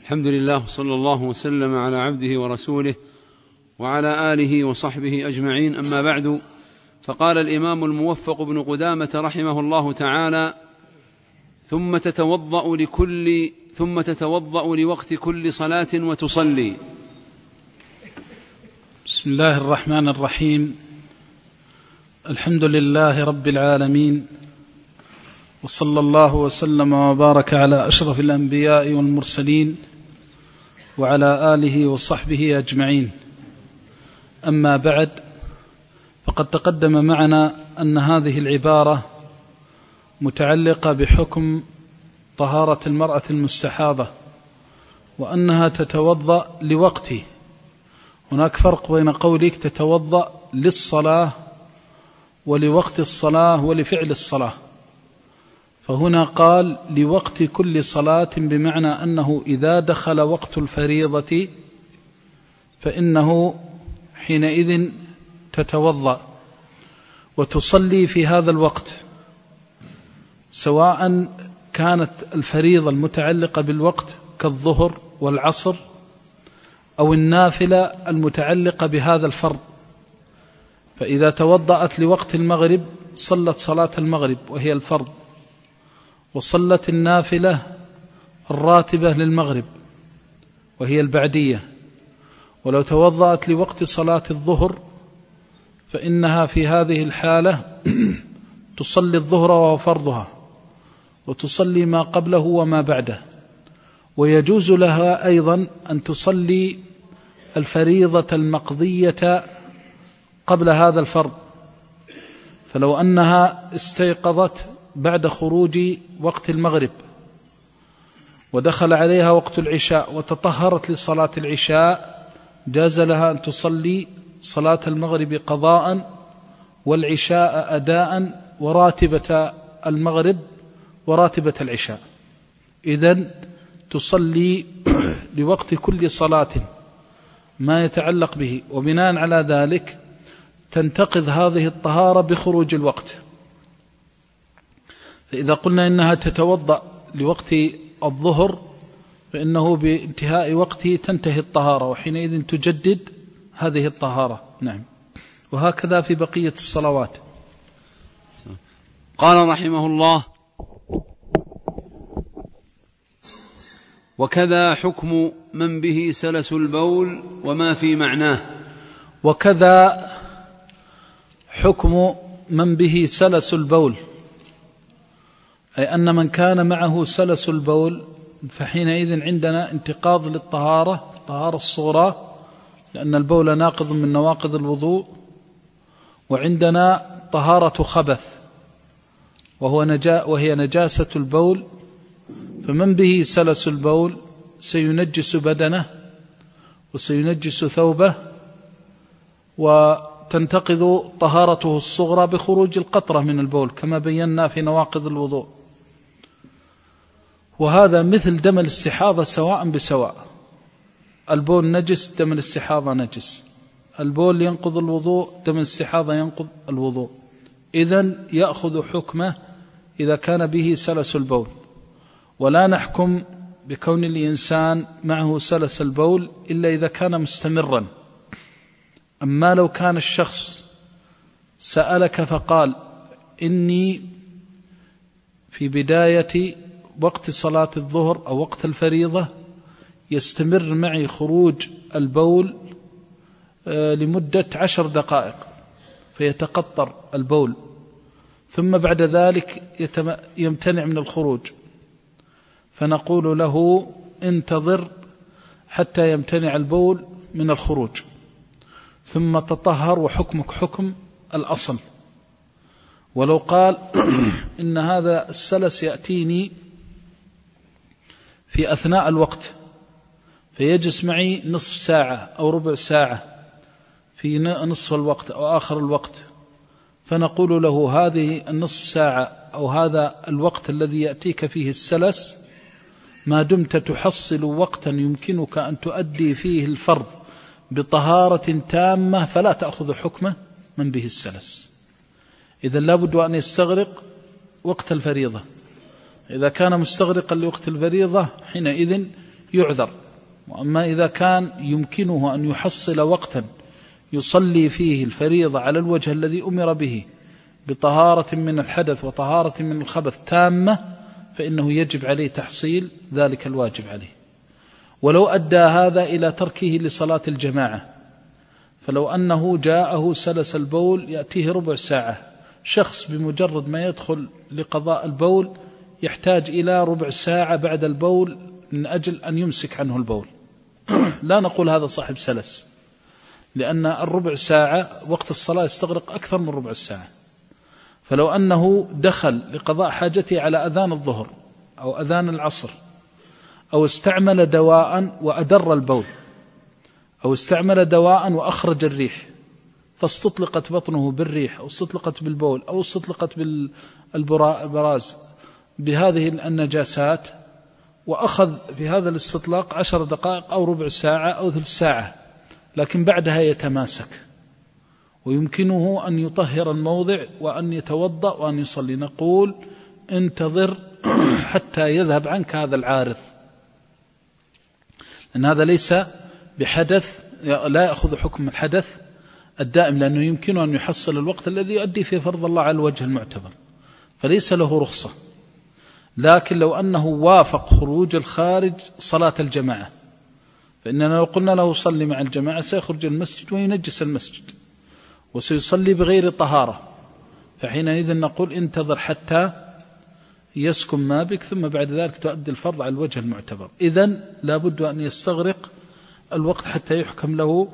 الحمد لله صلى الله وسلم على عبده ورسوله وعلى آله وصحبه أجمعين، أما بعد، فقال الإمام الموفق بن قدامة رحمه الله تعالى: ثم تتوضأ لوقت كل صلاة وتصلي. بسم الله الرحمن الرحيم. الحمد لله رب العالمين، وصلى الله وسلم وبارك على أشرف الأنبياء والمرسلين وعلى آله وصحبه أجمعين. أما بعد، فقد تقدم معنا أن هذه العبارة متعلقة بحكم طهارة المرأة المستحاضة، وأنها تتوضأ لوقته. هناك فرق بين قولك تتوضأ للصلاة ولوقت الصلاة ولفعل الصلاة، فهنا قال لوقت كل صلاة، بمعنى أنه إذا دخل وقت الفريضة فإنه حينئذ تتوضأ وتصلي في هذا الوقت، سواء كانت الفريضة المتعلقة بالوقت كالظهر والعصر، أو النافلة المتعلقة بهذا الفرض. فإذا توضأت لوقت المغرب صلت صلاة المغرب وهي الفرض، وصلت النافلة الراتبة للمغرب وهي البعدية. ولو توضأت لوقت صلاة الظهر فإنها في هذه الحالة تصلي الظهر وهو فرضها، وتصلي ما قبله وما بعده. ويجوز لها أيضا أن تصلي الفريضة المقضية قبل هذا الفرض. فلو أنها استيقظت بعد خروج وقت المغرب ودخل عليها وقت العشاء وتطهرت لصلاة العشاء، جاز لها أن تصلي صلاة المغرب قضاء والعشاء أداء، وراتبة المغرب وراتبة العشاء. إذن تصلي لوقت كل صلاة ما يتعلق به، وبناء على ذلك تنتقض هذه الطهارة بخروج الوقت. فإذا قلنا إنها تتوضأ لوقت الظهر فإنه بانتهاء وقته تنتهي الطهارة، وحينئذ تجدد هذه الطهارة. نعم، وهكذا في بقية الصلوات. قال رحمه الله: وكذا حكم من به سلس البول وما في معناه. وكذا حكم من به سلس البول، أي أن من كان معه سلس البول فحينئذ عندنا انتقاض للطهارة، الطهارة الصغرى، لأن البول ناقض من نواقض الوضوء، وعندنا طهارة خبث وهي نجاسة البول. فمن به سلس البول سينجس بدنه وسينجس ثوبه، وتنتقض طهارته الصغرى بخروج القطرة من البول كما بينا في نواقض الوضوء. وهذا مثل دم الاستحاضة سواء بسواء، البول نجس، دم الاستحاضة نجس. البول ينقض الوضوء، دم الاستحاضة ينقض الوضوء. إذن يأخذ حكمه إذا كان به سلس البول، ولا نحكم بكون الإنسان معه سلس البول إلا إذا كان مستمرا. أما لو كان الشخص سألك فقال: إني في بداية وقت صلاة الظهر أو وقت الفريضة يستمر معي خروج البول لمدة 10 دقائق، فيتقطر البول، ثم بعد ذلك يمتنع من الخروج، فنقول له: انتظر حتى يمتنع البول من الخروج ثم تطهر، وحكمك حكم الأصل. ولو قال: إن هذا السلس يأتيني في أثناء الوقت، فيجلس معي نصف ساعة أو ربع ساعة في نصف الوقت أو آخر الوقت، فنقول له: هذه النصف ساعة أو هذا الوقت الذي يأتيك فيه السلس ما دمت تحصل وقتا يمكنك أن تؤدي فيه الفرض بطهارة تامة فلا تأخذ حكمه من به السلس. إذن لابد أن يستغرق وقت الفريضة. إذا كان مستغرقا لوقت الفريضة حينئذ يعذر. وأما إذا كان يمكنه أن يحصل وقتا يصلي فيه الفريضة على الوجه الذي أمر به بطهارة من الحدث وطهارة من الخبث تامة، فإنه يجب عليه تحصيل ذلك الواجب عليه. ولو أدى هذا إلى تركه لصلاة الجماعة، فلو أنه جاءه سلس البول يأتيه ربع ساعة، شخص بمجرد ما يدخل لقضاء البول يحتاج إلى ربع ساعة بعد البول من أجل أن يمسك عنه البول، لا نقول هذا صاحب سلس، لأن الربع ساعة وقت الصلاة يستغرق أكثر من ربع ساعة. فلو أنه دخل لقضاء حاجته على أذان الظهر أو أذان العصر، أو استعمل دواء وأدر البول، أو استعمل دواء وأخرج الريح، فاستطلقت بطنه بالريح أو استطلقت بالبول أو استطلقت بالبراز بهذه النجاسات، وأخذ في هذا الاستطلاق 10 دقائق أو ربع ساعة أو ثلث ساعة، لكن بعدها يتماسك ويمكنه أن يطهر الموضع وأن يتوضأ وأن يصلي، نقول انتظر حتى يذهب عنك هذا العارض، لأن هذا ليس بحدث، لا يأخذ حكم الحدث الدائم، لأنه يمكنه أن يحصل الوقت الذي يؤدي فيه فرض الله على الوجه المعتبر، فليس له رخصة. لكن لو أنه وافق خروج الخارج صلاة الجماعة، فإننا لو قلنا له صلي مع الجماعة سيخرج المسجد وينجس المسجد وسيصلي بغير طهارة، فحينئذ نقول انتظر حتى يسكن ما بك، ثم بعد ذلك تؤدي الفرض على الوجه المعتبر. إذن لابد أن يستغرق الوقت حتى يحكم له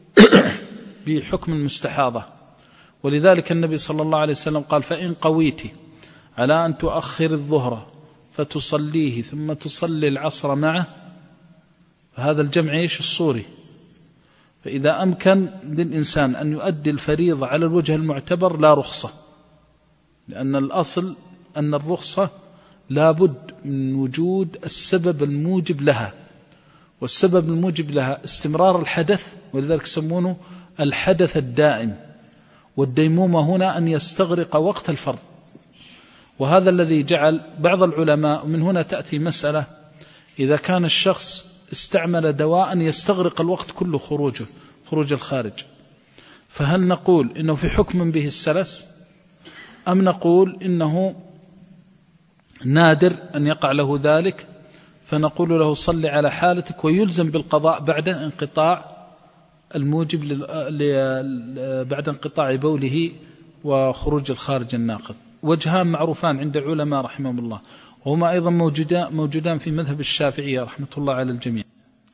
بحكم المستحاضة. ولذلك النبي صلى الله عليه وسلم قال: فإن قويت على أن تؤخر الظهر فتصليه ثم تصلي العصر معه، فهذا الجمع ايش الصوري. فإذا أمكن للإنسان أن يؤدي الفريضة على الوجه المعتبر لا رخصة، لأن الأصل أن الرخصة لابد من وجود السبب الموجب لها، والسبب الموجب لها استمرار الحدث، ولذلك يسمونه الحدث الدائم، والديمومة هنا أن يستغرق وقت الفرض. وهذا الذي جعل بعض العلماء، ومن هنا تأتي مسألة إذا كان الشخص استعمل دواء يستغرق الوقت كله خروج الخارج، فهل نقول إنه في حكم به السلس، أم نقول إنه نادر أن يقع له ذلك، فنقول له صل على حالتك ويلزم بالقضاء بعد انقطاع الموجب بعد انقطاع بوله وخروج الخارج الناقض. وجهان معروفان عند العلماء رحمهم الله، وهما أيضا موجودان في مذهب الشافعية رحمة الله على الجميع.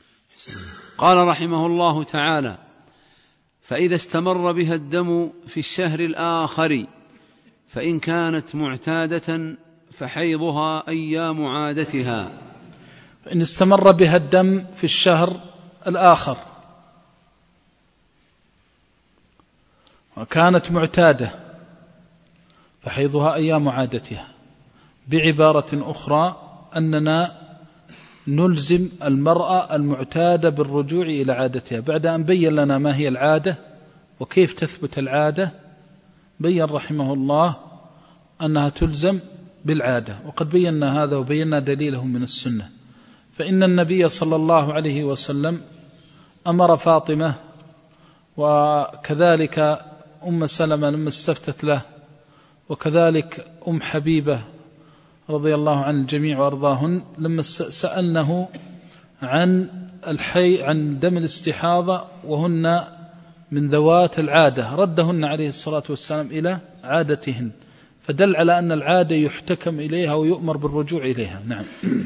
قال رحمه الله تعالى: فإذا استمر بها الدم في الشهر الآخر فإن كانت معتادة فحيضها أيام عادتها. فإن استمر بها الدم في الشهر الآخر وكانت معتادة فحيضها أيام عادتها. بعبارة أخرى أننا نلزم المرأة المعتادة بالرجوع إلى عادتها بعد أن بين لنا ما هي العادة وكيف تثبت العادة. بين رحمه الله أنها تلزم بالعادة، وقد بينا هذا وبينا دليله من السنة. فإن النبي صلى الله عليه وسلم أمر فاطمة وكذلك أم سلمة لما استفتت له، وكذلك أم حبيبة رضي الله عن الجميع وأرضاهن لما سألنه عن عن دم الاستحاضة وهن من ذوات العادة، ردهن عليه الصلاة والسلام إلى عادتهن، فدل على أن العادة يحتكم إليها ويؤمر بالرجوع إليها. نعم.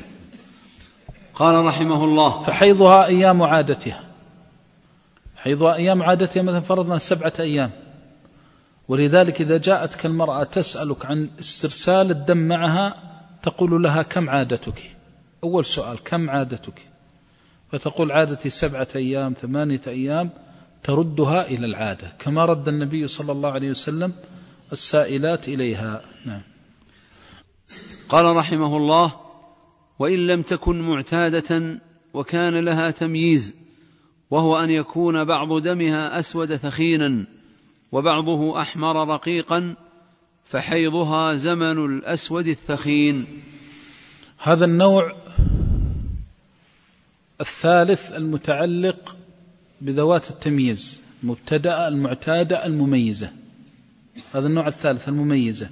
قال رحمه الله: فحيضها أيام عادتها. حيضها أيام عادتها، مثلا فرضنا 7 أيام، ولذلك إذا جاءتك المرأة تسألك عن استرسال الدم معها تقول لها: كم عادتك؟ أول سؤال: كم عادتك؟ فتقول: عادتي 7 أيام 8 أيام، تردها إلى العادة كما رد النبي صلى الله عليه وسلم السائلات إليها. نعم. قال رحمه الله: وإن لم تكن معتادة وكان لها تمييز، وهو أن يكون بعض دمها أسود ثخينا وبعضه أحمر رقيقا، فحيضها زمن الأسود الثخين. هذا النوع الثالث المتعلق بذوات التمييز، المبتدأة المعتادة المميزة، هذا النوع الثالث المميزة.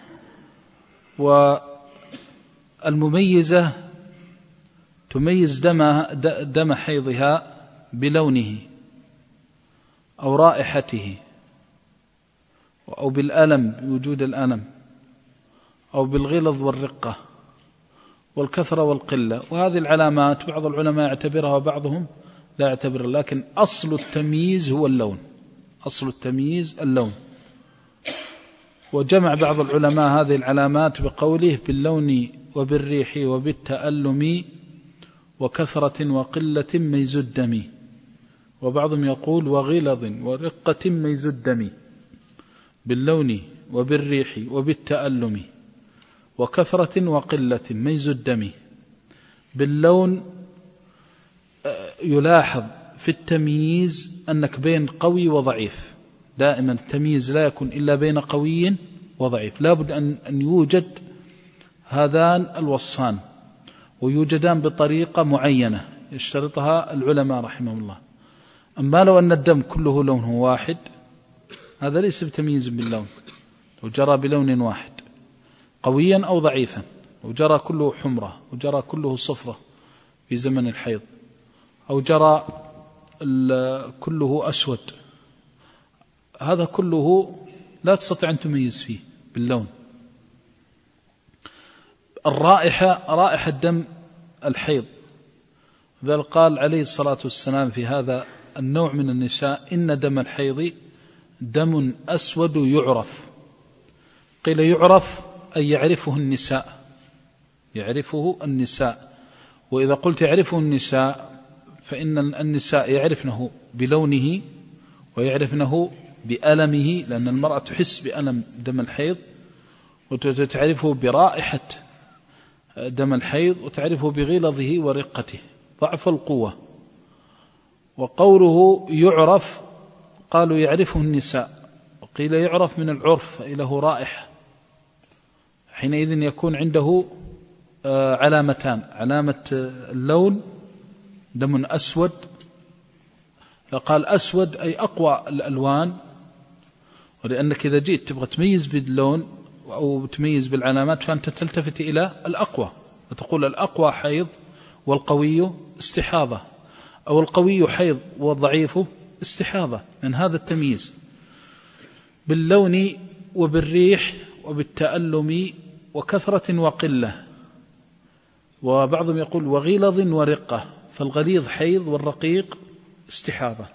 والمميزة تميز دم حيضها بلونه أو رائحته أو بالألم بوجود الألم أو بالغلظ والرقة والكثرة والقلة. وهذه العلامات بعض العلماء يعتبرها وبعضهم لا يعتبرها، لكن أصل التمييز هو اللون، أصل التمييز اللون. وجمع بعض العلماء هذه العلامات بقوله باللون وبالريح وبالتألم وكثرة وقلة ميز الدم، وبعضهم يقول وغلظ ورقة ميز الدم، باللون وبالريح وبالتألم وكثرة وقلة ميز الدم. باللون يلاحظ في التمييز أنك بين قوي وضعيف، دائما التمييز لا يكون إلا بين قوي وضعيف، لا بد أن يوجد هذان الوصفان، ويوجدان بطريقة معينة يشترطها العلماء رحمهم الله. أما لو أن الدم كله لونه واحد هذا ليس بتمييز باللون، لو جرى بلون واحد قويا أو ضعيفا، أو جرى كله حمرة وجرى كله صفرة في زمن الحيض، أو جرى كله أسود، هذا كله لا تستطيع أن تميز فيه باللون. الرائحة، رائحة دم الحيض، بل قال عليه الصلاة والسلام في هذا النوع من النساء إن دم الحيض دم أسود يعرف. قيل يعرف أي يعرفه النساء، يعرفه النساء. وإذا قلت يعرفه النساء فإن النساء يعرفنه بلونه ويعرفنه بألمه، لأن المرأة تحس بألم دم الحيض، وتعرفه برائحة دم الحيض، وتعرفه بغلظه ورقته ضعف القوة. وقوله يعرف قالوا يعرفه النساء، وقيل يعرف من العرف أي له رائحة، حينئذ يكون عنده علامتان، علامة اللون دم أسود، قال أسود أي أقوى الألوان، ولأنك إذا جئت تبغى تميز باللون أو تميز بالعلامات فأنت تلتفت إلى الأقوى وتقول الأقوى حيض والقوي استحاضة، أو القوي حيض والضعيف استحاضة، من هذا التمييز. باللون وبالريح وبالتألم وكثرة وقلة، وبعضهم يقول وغلظ ورقة، فالغليظ حيض والرقيق استحاضة.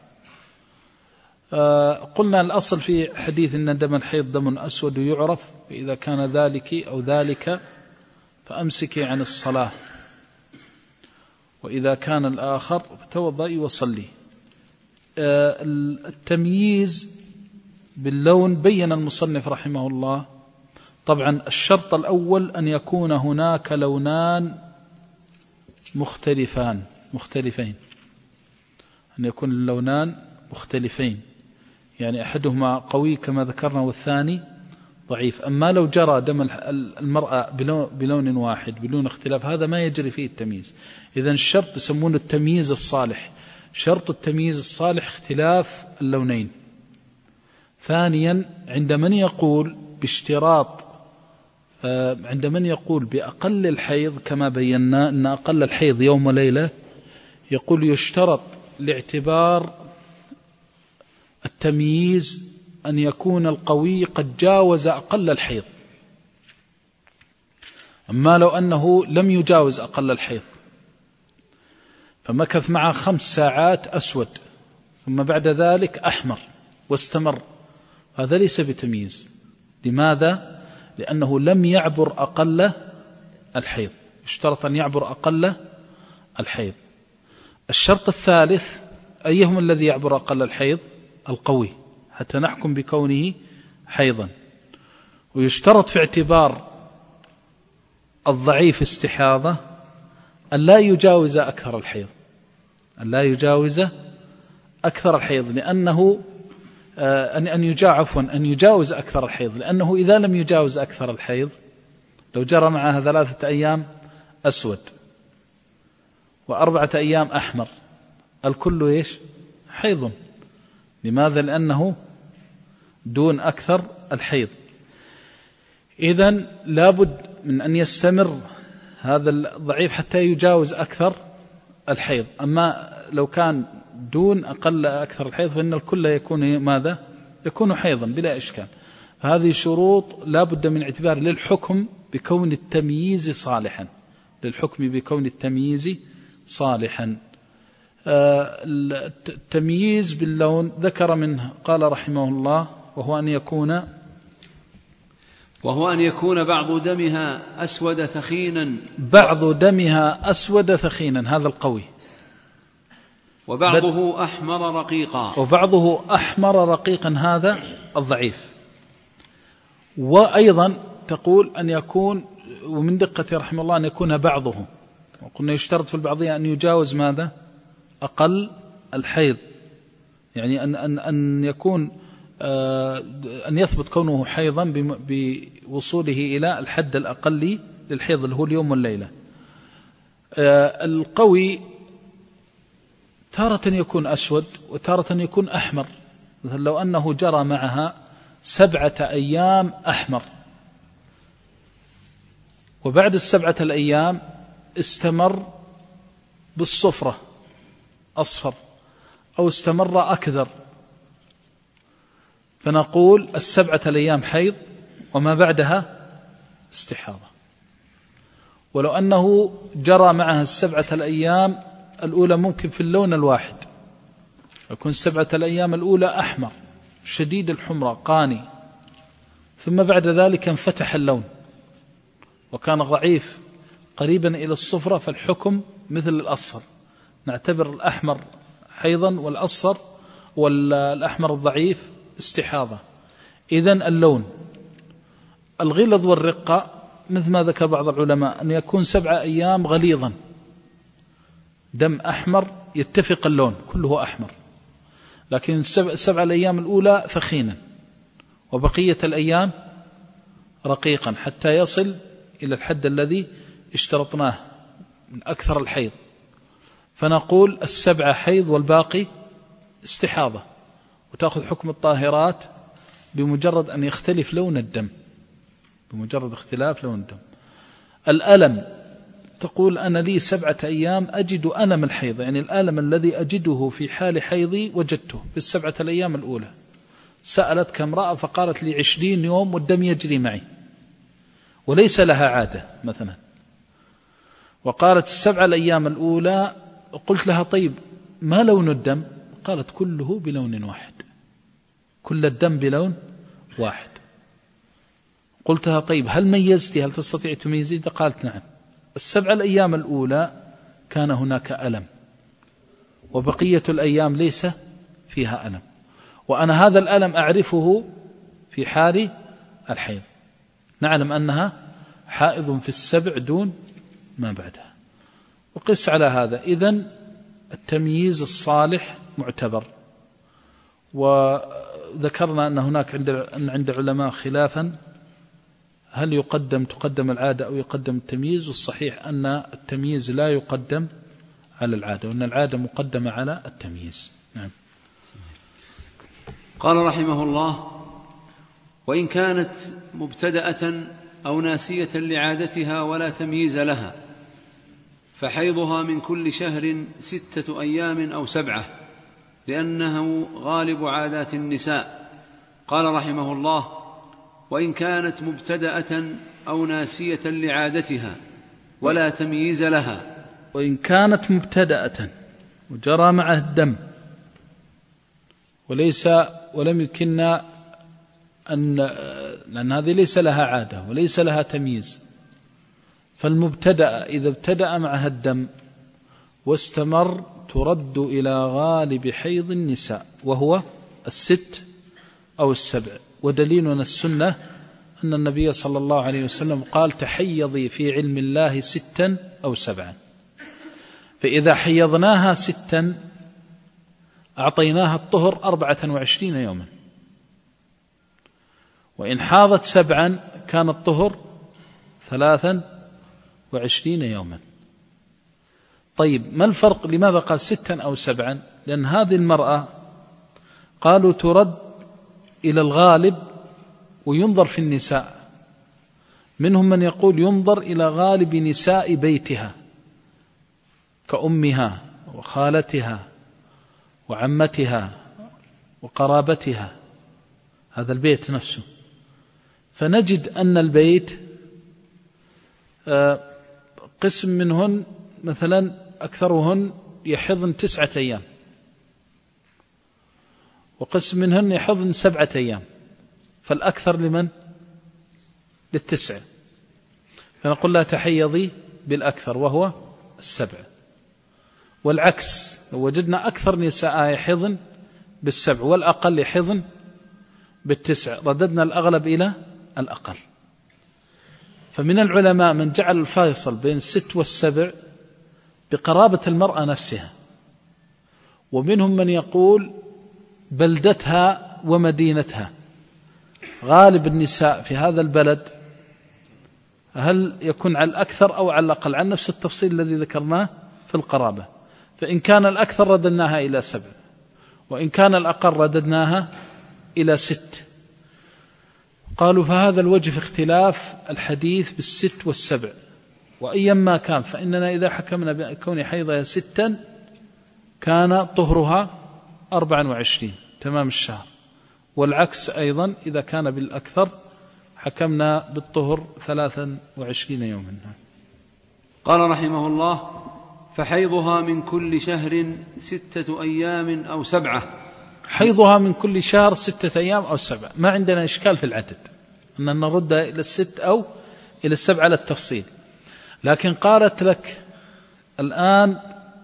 قلنا الأصل في حديث إن دم الحيض دم أسود يعرف، فإذا كان ذلك أو ذلك فأمسكي عن الصلاة، وإذا كان الآخر فتوضئي وصلي. التمييز باللون بين المصنف رحمه الله، طبعا الشرط الأول أن يكون هناك لونان مختلفين، أن يكون اللونان مختلفين، يعني أحدهما قوي كما ذكرنا والثاني ضعيف. أما لو جرى دم المرأة بلون واحد بدون اختلاف هذا ما يجري فيه التمييز. إذن الشرط يسمونه التمييز الصالح، شرط التمييز الصالح اختلاف اللونين. ثانيا عند من يقول باشتراط، عند من يقول بأقل الحيض كما بينا أن أقل الحيض يوم وليلة، يقول يشترط لاعتبار التمييز أن يكون القوي قد جاوز أقل الحيض. أما لو أنه لم يجاوز أقل الحيض فمكث معه 5 ساعات أسود ثم بعد ذلك أحمر واستمر، هذا ليس بتمييز. لماذا؟ لأنه لم يعبر أقل الحيض، يشترط أن يعبر أقل الحيض. الشرط الثالث أيهم الذي يعبر أقل الحيض؟ القوي، حتى نحكم بكونه حيضا. ويشترط في اعتبار الضعيف استحاضة أن لا يجاوز أكثر الحيض، أن لا يجاوز أكثر الحيض، لأنه أن يجاوز أكثر الحيض، لأنه إذا لم يجاوز أكثر الحيض لو جرى معها 3 أيام أسود و4 أيام أحمر، الكل إيش؟ حيض. لماذا؟ لأنه دون أكثر الحيض. إذن لابد من أن يستمر هذا الضعيف حتى يجاوز أكثر الحيض. أما لو كان دون أقل أكثر الحيض فإن الكل يكون ماذا؟ يكون حيضا بلا إشكال. هذه شروط لابد من اعتبار للحكم بكون التمييز صالحا، للحكم بكون التمييز صالحا. التمييز باللون ذكر منه قال رحمه الله وهو أن يكون بعض دمها أسود ثخينا، بعض دمها أسود ثخينا، هذا القوي، وبعضه أحمر رقيقا، وبعضه أحمر رقيقا، هذا الضعيف. وأيضا تقول أن يكون، ومن دقة رحمه الله أن يكون بعضه، وقلنا يشترط في البعضية أن يجاوز ماذا؟ أقل الحيض، يعني أن يكون أن يثبت كونه حيضا بوصوله إلى الحد الأقل للحيض اللي هو اليوم والليلة. القوي تارة يكون أسود وتارة يكون أحمر، مثل لو أنه جرى معها 7 أيام أحمر، وبعد 7 الأيام استمر بالصفرة أصفر أو استمر أكثر، فنقول 7 الأيام حيض وما بعدها استحاضة. ولو أنه جرى معها 7 الأيام الأولى ممكن في اللون الواحد، يكون 7 الأيام الأولى أحمر شديد الحمرة قاني، ثم بعد ذلك انفتح اللون وكان ضعيف قريبا إلى الصفرة، فالحكم مثل الأصفر، نعتبر الأحمر حيضا والأصفر والأحمر الضعيف استحاضة. إذن اللون الغلظ والرقة مثل ما ذكر بعض العلماء أن يكون 7 أيام غليظا دم أحمر يتفق اللون كله أحمر، لكن 7 الأيام الأولى ثخينا وبقية الأيام رقيقا حتى يصل إلى الحد الذي اشترطناه من أكثر الحيض، فنقول 7 حيض والباقي استحاضة، وتأخذ حكم الطاهرات بمجرد أن يختلف لون الدم، بمجرد اختلاف لون الدم. الألم تقول أنا لي 7 أيام أجد ألم الحيض، يعني الألم الذي أجده في حال حيضي وجدته في 7 الأيام الأولى. سألت كامرأة فقالت لي 20 يوم والدم يجري معي وليس لها عادة مثلا، وقالت 7 الأيام الأولى، قلت لها طيب ما لون الدم؟ قالت كله بلون واحد، كل الدم بلون واحد. قلت لها طيب هل ميزتي، هل تستطيع تميزي؟ قالت نعم، 7 الأيام الأولى كان هناك ألم وبقية الأيام ليس فيها ألم، وأنا هذا الألم أعرفه في حال الحيض، نعلم أنها حائض في 7 دون ما بعدها، وقس على هذا. إذن التمييز الصالح معتبر. وذكرنا أن هناك عند علماء خلافا هل تقدم العادة أو يقدم التمييز، والصحيح أن التمييز لا يقدم على العادة، وأن العادة مقدمة على التمييز. نعم. قال رحمه الله: وإن كانت مبتدأة أو ناسية لعادتها ولا تمييز لها، فحيضها من كل شهر 6 أيام أو 7، لأنه غالب عادات النساء. قال رحمه الله: وإن كانت مبتدأة أو ناسية لعادتها ولا تمييز لها، وإن كانت مبتدأة وجرى معه الدم ولم يمكننا لأن هذه ليس لها عادة وليس لها تمييز، فالمبتدأ إذا ابتدأ معها الدم واستمر ترد إلى غالب حيض النساء وهو 6 أو 7، ودليلنا السنة أن النبي صلى الله عليه وسلم قال: تحيضي في علم الله 6 أو 7، فإذا حيضناها 6 أعطيناها الطهر 24 يوما، وإن حاضت 7 كان الطهر 23 يوما. طيب ما الفرق؟ لماذا قال 6 أو 7؟ لأن هذه المرأة قالوا ترد إلى الغالب وينظر في النساء، منهم من يقول ينظر إلى غالب نساء بيتها كأمها وخالتها وعمتها وقرابتها، هذا البيت نفسه. فنجد أن البيت قسم منهن مثلا أكثرهن يحضن 9 أيام، وقسم منهن يحضن 7 أيام، فالأكثر لمن؟ لل9. فنقول لا تحيضي بالأكثر وهو 7. والعكس لو وجدنا أكثر نساء يحضن 7 والأقل يحضن 9 رددنا الأغلب إلى الأقل. فمن العلماء من جعل الفيصل بين 6 و7 بقرابة المرأة نفسها، ومنهم من يقول بلدتها ومدينتها. غالب النساء في هذا البلد هل يكون على الأكثر أو على الأقل؟ عن نفس التفصيل الذي ذكرناه في القرابة. فإن كان الأكثر رددناها إلى 7، وإن كان الأقل رددناها إلى 6. قالوا فهذا الوجه في اختلاف الحديث بال6 وال7. وأيما كان فإننا إذا حكمنا بكون حيضها 6 كان طهرها 24 تمام الشهر، والعكس أيضا إذا كان بالأكثر حكمنا بالطهر 23 يوما. قال رحمه الله: فحيضها من كل شهر 6 أيام أو 7. حيضها من كل شهر 6 أيام أو 7، ما عندنا إشكال في العدد أن نرد إلى 6 أو إلى 7 على التفصيل. لكن قالت لك الآن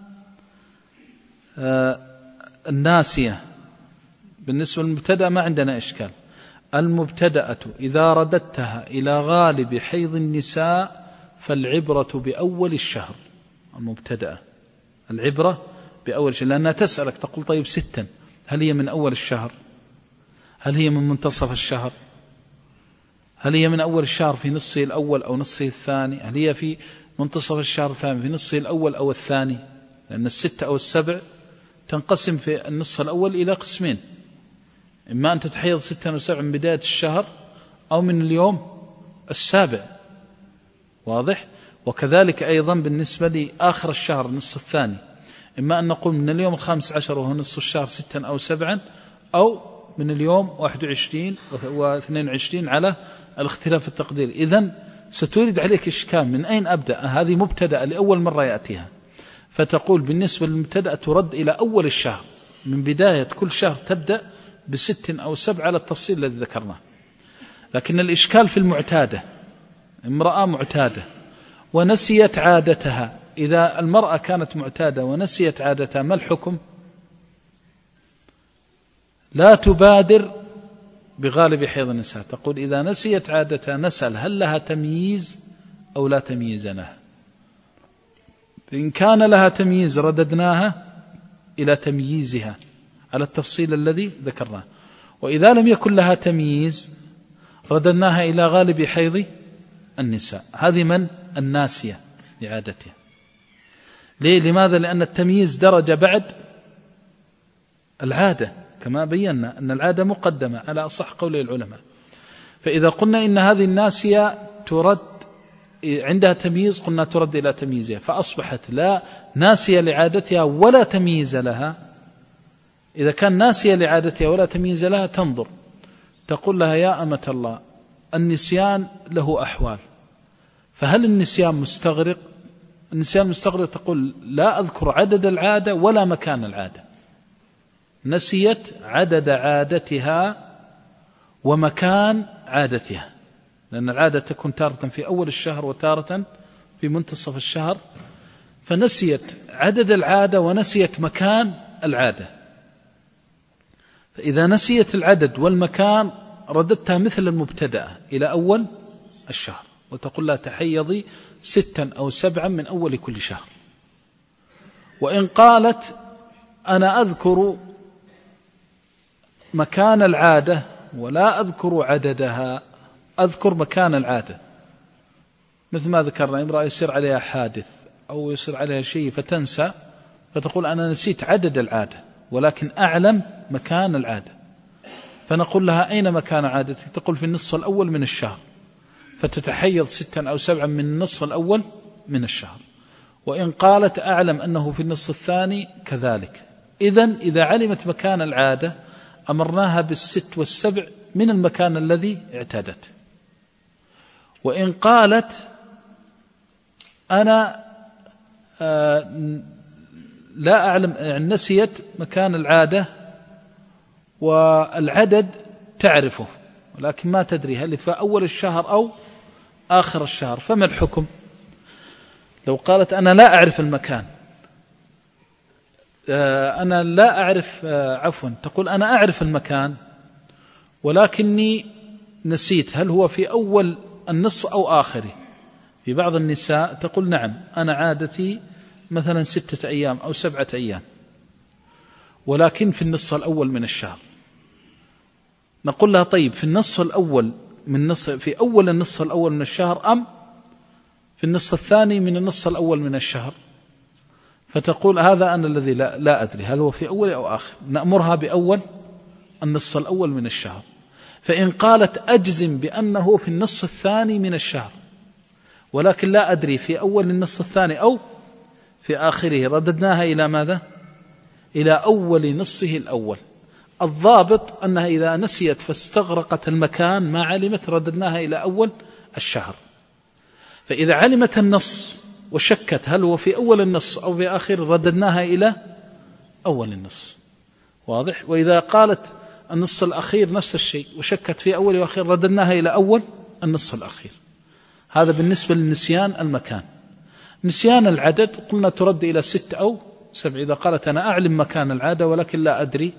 الناسية بالنسبة للمبتدأ ما عندنا إشكال. المبتدأة إذا رددتها إلى غالب حيض النساء فالعبرة بأول الشهر. المبتدأة العبرة بأول الشهر، لأنها تسألك تقول طيب 6 هل هي من أول الشهر؟ هل هي من منتصف الشهر؟ هل هي من أول الشهر في نصفه الأول أو نصفه الثاني؟ هل هي في منتصف الشهر الثاني في نصفه الأول أو الثاني؟ لأن 6 أو 7 تنقسم في النصف الأول إلى قسمين، إما أن تتحيض 6 أو 7 من بداية الشهر أو من اليوم 7. واضح؟ وكذلك أيضا بالنسبة لآخر الشهر النصف الثاني، إما أن نقول من اليوم 15 وهو نصف الشهر 6 أو 7، أو من اليوم 21 و22 على الاختلاف التقدير. إذن ستورد عليك إشكال من أين أبدأ؟ هذه مبتدأ لأول مرة يأتيها، فتقول بالنسبة للمبتدأ ترد إلى أول الشهر، من بداية كل شهر تبدأ ب6 أو 7 على التفصيل الذي ذكرناه. لكن الإشكال في المعتادة، امرأة معتادة ونسيت عادتها. إذا المرأة كانت معتادة ونسيت عادتها ما الحكم؟ لا تبادر بغالب حيض النساء، تقول إذا نسيت عادتها نسأل هل لها تمييز أو لا تمييز لها. إن كان لها تمييز رددناها إلى تمييزها على التفصيل الذي ذكرناه، وإذا لم يكن لها تمييز رددناها إلى غالب حيض النساء. هذه من الناسية لعادتها. ليه؟ لماذا؟ لأن التمييز درجة بعد العادة، كما بينا أن العادة مقدمة على أصح قول العلماء. فإذا قلنا إن هذه الناسية ترد عندها تمييز قلنا ترد إلى تمييزها، فأصبحت لا ناسية لعادتها ولا تمييز لها. إذا كان ناسية لعادتها ولا تمييز لها تنظر تقول لها يا أمة الله النسيان له أحوال، فهل النسيان مستغرق؟ النسيان مستغرق تقول لا أذكر عدد العادة ولا مكان العادة. نسيت عدد عادتها ومكان عادتها، لأن العادة تكون تارة في أول الشهر وتارة في منتصف الشهر، فنسيت عدد العادة ونسيت مكان العادة. فإذا نسيت العدد والمكان رددتها مثل المبتدأة إلى أول الشهر، وتقول لا تحيضي 6 أو 7 من أول كل شهر. وإن قالت أنا أذكر مكان العادة ولا أذكر عددها، أذكر مكان العادة، مثل ما ذكرنا امرأة يصير عليها حادث أو يصير عليها شيء فتنسى، فتقول أنا نسيت عدد العادة ولكن أعلم مكان العادة، فنقول لها أين مكان عادتك؟ تقول في النصف الأول من الشهر، فتتحيض 6 أو 7 من النصف الأول من الشهر. وإن قالت أعلم أنه في النصف الثاني كذلك. إذن إذا علمت مكان العادة أمرناها بالست والسبع من المكان الذي اعتادت. وإن قالت أنا لا أعلم، نسيت مكان العادة والعدد تعرفه ولكن ما تدري هل في أول الشهر أو آخر الشهر، فما الحكم؟ لو قالت أنا لا أعرف المكان، أنا لا أعرف، عفوا، تقول أنا أعرف المكان ولكني نسيت هل هو في أول النصف أو آخره. في بعض النساء تقول نعم أنا عادتي مثلا 6 أيام أو 7 أيام ولكن في النصف الأول من الشهر. نقول لها طيب في النصف الأول في أول النصف الأول من الشهر أم في النصف الثاني من النصف الأول من الشهر؟ فتقول هذا أنا الذي لا أدري هل هو في أول أو آخر. نأمرها بأول النصف الأول من الشهر. فإن قالت أجزم بأنه في النصف الثاني من الشهر ولكن لا أدري في أول النصف الثاني أو في آخره، رددناها إلى ماذا؟ إلى أول نصفه الأول. الضابط أنها إذا نسيت فاستغرقت المكان ما علمت رددناها إلى أول الشهر. فإذا علمت النصف وشكت هل هو في أول النصف أو في آخر رددناها إلى أول النصف. واضح؟ وإذا قالت النصف الأخير نفس الشيء وشكت في أول وآخر رددناها إلى أول النصف الأخير. هذا بالنسبة للنسيان المكان. نسيان العدد قلنا ترد إلى 6 أو 7. إذا قالت أنا أعلم مكان العادة ولكن لا أدري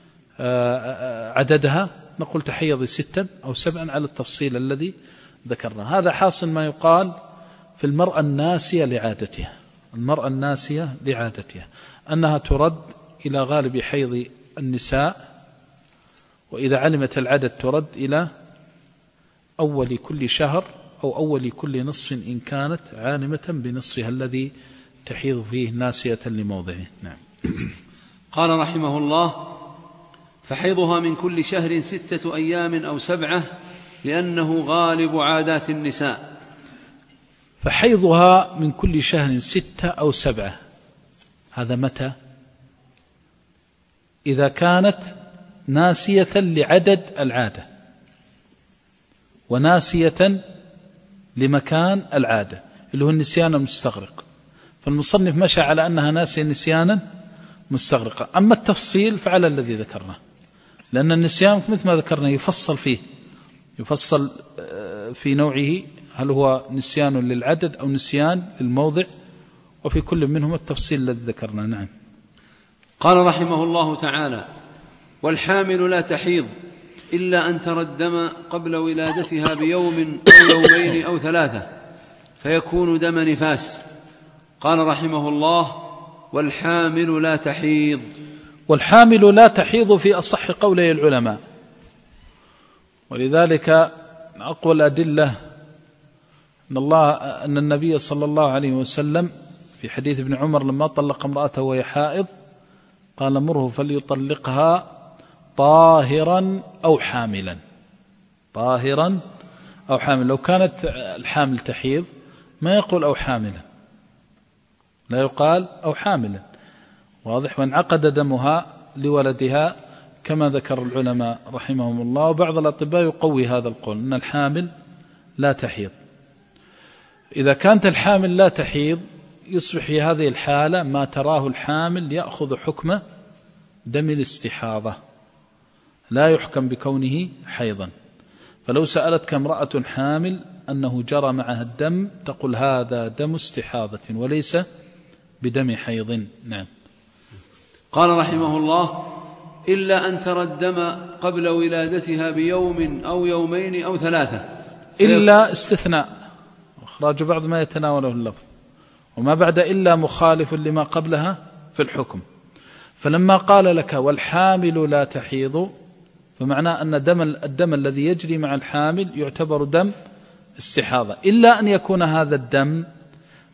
عددها، نقول تحيضي 6 أو 7 على التفصيل الذي ذكرنا. هذا حاصل ما يقال في المرأة الناسية لعادتها. المرأة الناسية لعادتها أنها ترد إلى غالب حيض النساء، وإذا علمت العدد ترد إلى أول كل شهر أو أول كل نصف إن كانت عالمة بنصفها الذي تحيض فيه ناسية لموضعه. نعم. قال رحمه الله: فحيضها من كل شهر 6 أيام أو 7 لأنه غالب عادات النساء. فحيضها من كل شهر 6 أو 7، هذا متى؟ إذا كانت ناسية لعدد العادة وناسية لمكان العادة اللي هو النسيان المستغرق. فالمصنف مشى على أنها ناسية نسيانا مستغرقة. أما التفصيل فعلى الذي ذكرناه، لأن النسيان مثل ما ذكرنا يفصل فيه، يفصل في نوعه، هل هو نسيان للعدد أو نسيان للموضع، وفي كل منهم التفصيل الذي ذكرنا. نعم. قال رحمه الله تعالى: والحامل لا تحيض إلا أن ترى الدم قبل ولادتها بيوم أو يومين أو 3 فيكون دم نفاس. قال رحمه الله: والحامل لا تحيض. والحامل لا تحيض في أصح قولي العلماء، ولذلك أقوى الأدلة أن النبي صلى الله عليه وسلم في حديث ابن عمر لما طلق امرأته وهي حائض قال: مره فليطلقها طاهرا أو حاملا. طاهرا أو حاملا. لو كانت الحامل تحيض ما يقول أو حاملا، لا يقال أو حاملا. واضح؟ وانعقد دمها لولدها كما ذكر العلماء رحمهم الله. وبعض الأطباء يقوي هذا القول أن الحامل لا تحيض. إذا كانت الحامل لا تحيض يصبح في هذه الحالة ما تراه الحامل يأخذ حكم دم الاستحاضة، لا يحكم بكونه حيضا. فلو سألتك امرأة حامل أنه جرى معها الدم تقول هذا دم استحاضة وليس بدم حيض. نعم. قال رحمه الله: إلا أن ترى الدم قبل ولادتها بيوم أو يومين أو 3. إلا استثناء، إخراج بعض ما يتناوله اللفظ، وما بعد إلا مخالف لما قبلها في الحكم. فلما قال لك والحامل لا تحيض فمعناه أن الدم الذي يجري مع الحامل يعتبر دم استحاضة، إلا أن يكون هذا الدم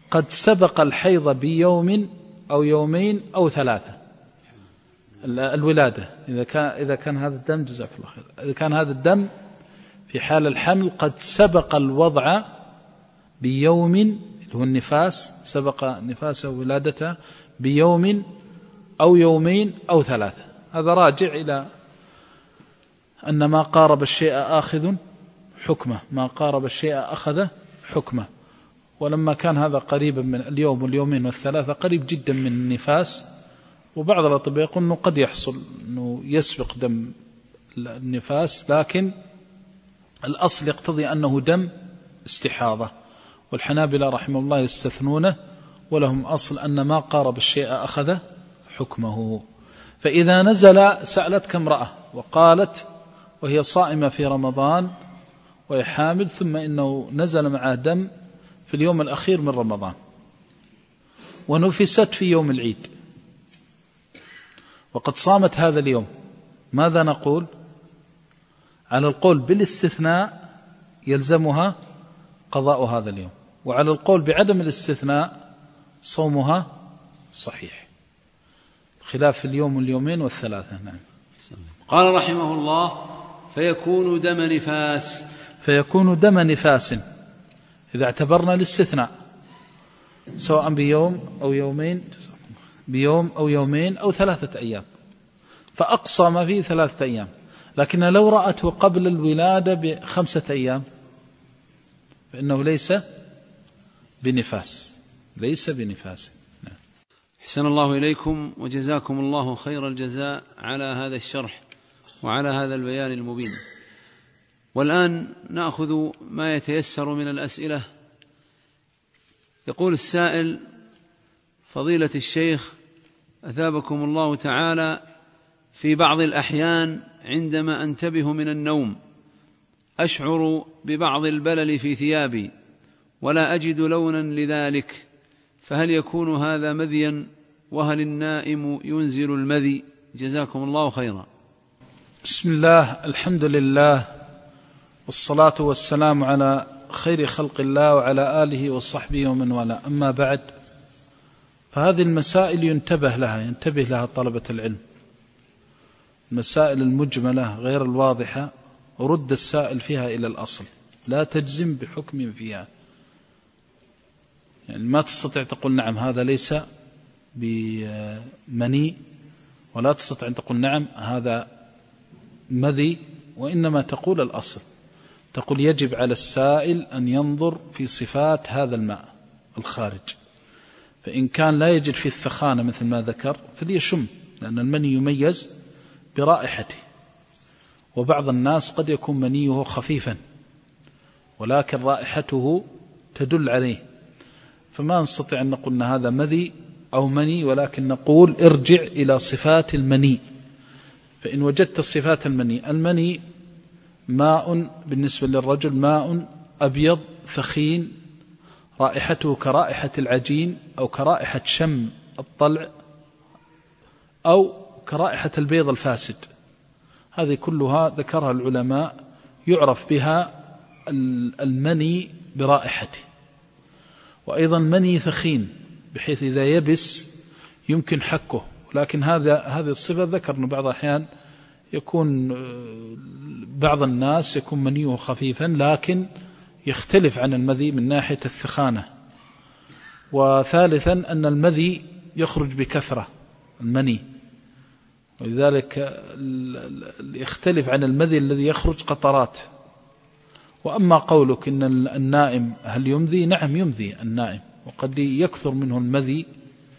قد سبق الحيض بيوم أو يومين أو 3 الولادة، إذا كان هذا الدم، جزاك الله خير، إذا كان هذا الدم في حال الحمل قد سبق الوضع بيوم، اللي هو النفاس، سبق نفاسه ولادته بيوم أو يومين أو 3، هذا راجع إلى أن ما قارب الشيء آخذ حكمه، ما قارب الشيء أخذ حكمه. ولما كان هذا قريبا من اليوم واليومين والثلاثة، قريب جدا من النفاس، وبعض الأطباء يقول أنه قد يحصل أنه يسبق دم النفاس، لكن الأصل يقتضي أنه دم استحاضة، والحنابلة رحمه الله يستثنونه، ولهم أصل أن ما قارب الشيء أخذ حكمه. فإذا نزل، سألتك امرأة وقالت وهي صائمة في رمضان وهي حامل، ثم إنه نزل معها دم في اليوم الأخير من رمضان ونفست في يوم العيد وقد صامت هذا اليوم، ماذا نقول؟ على القول بالاستثناء يلزمها قضاء هذا اليوم، وعلى القول بعدم الاستثناء صومها صحيح، خلاف اليوم واليومين والثلاثة. نعم. قال رحمه الله: فيكون دم نفاس. فيكون دم نفاس إذا اعتبرنا الاستثناء، سواء بيوم أو يومين، بيوم أو يومين أو 3 أيام، فأقصى ما فيه 3 أيام. لكن لو رأته قبل الولادة ب5 أيام فإنه ليس بنفاس، ليس بنفاس. أحسن الله إليكم وجزاكم الله خير الجزاء على هذا الشرح وعلى هذا البيان المبين. والآن نأخذ ما يتيسر من الأسئلة. يقول السائل: فضيلة الشيخ أثابكم الله تعالى، في بعض الأحيان عندما أنتبه من النوم أشعر ببعض البلل في ثيابي ولا أجد لونا لذلك، فهل يكون هذا مذيا؟ وهل النائم ينزل المذي؟ جزاكم الله خيرا. بسم الله، الحمد لله، والصلاة والسلام على خير خلق الله وعلى آله وصحبه ومن والاه، أما بعد، فهذه المسائل ينتبه لها طلبة العلم، المسائل المجملة غير الواضحة، ورد السائل فيها إلى الأصل، لا تجزم بحكم فيها، يعني ما تستطيع تقول نعم هذا ليس بمني، ولا تستطيع أن تقول نعم هذا مذي، وإنما تقول الأصل، تقول يجب على السائل أن ينظر في صفات هذا الماء الخارج، فإن كان لا يجد في الثخانة مثل ما ذكر فليشم، لأن المني يميز برائحته، وبعض الناس قد يكون منيه خفيفا ولكن رائحته تدل عليه، فما نستطيع أن نقول أن هذا مذي أو مني، ولكن نقول ارجع إلى صفات المني. فإن وجدت صفات المني ماء بالنسبة للرجل ماء أبيض ثخين رائحته كرائحة العجين أو كرائحة شم الطلع أو كرائحة البيض الفاسد، هذه كلها ذكرها العلماء يعرف بها المني برائحته. وأيضا مني ثخين بحيث إذا يبس يمكن حكه، ولكن هذه الصفة ذكر أن بعض الأحيان يكون بعض الناس يكون منيه خفيفا لكن يختلف عن المذي من ناحية الثخانة. وثالثا أن المذي يخرج بكثرة المني، ولذلك يختلف عن المذي الذي يخرج قطرات. وأما قولك إن النائم هل يمذي؟ نعم يمذي النائم، وقد يكثر منه المذي،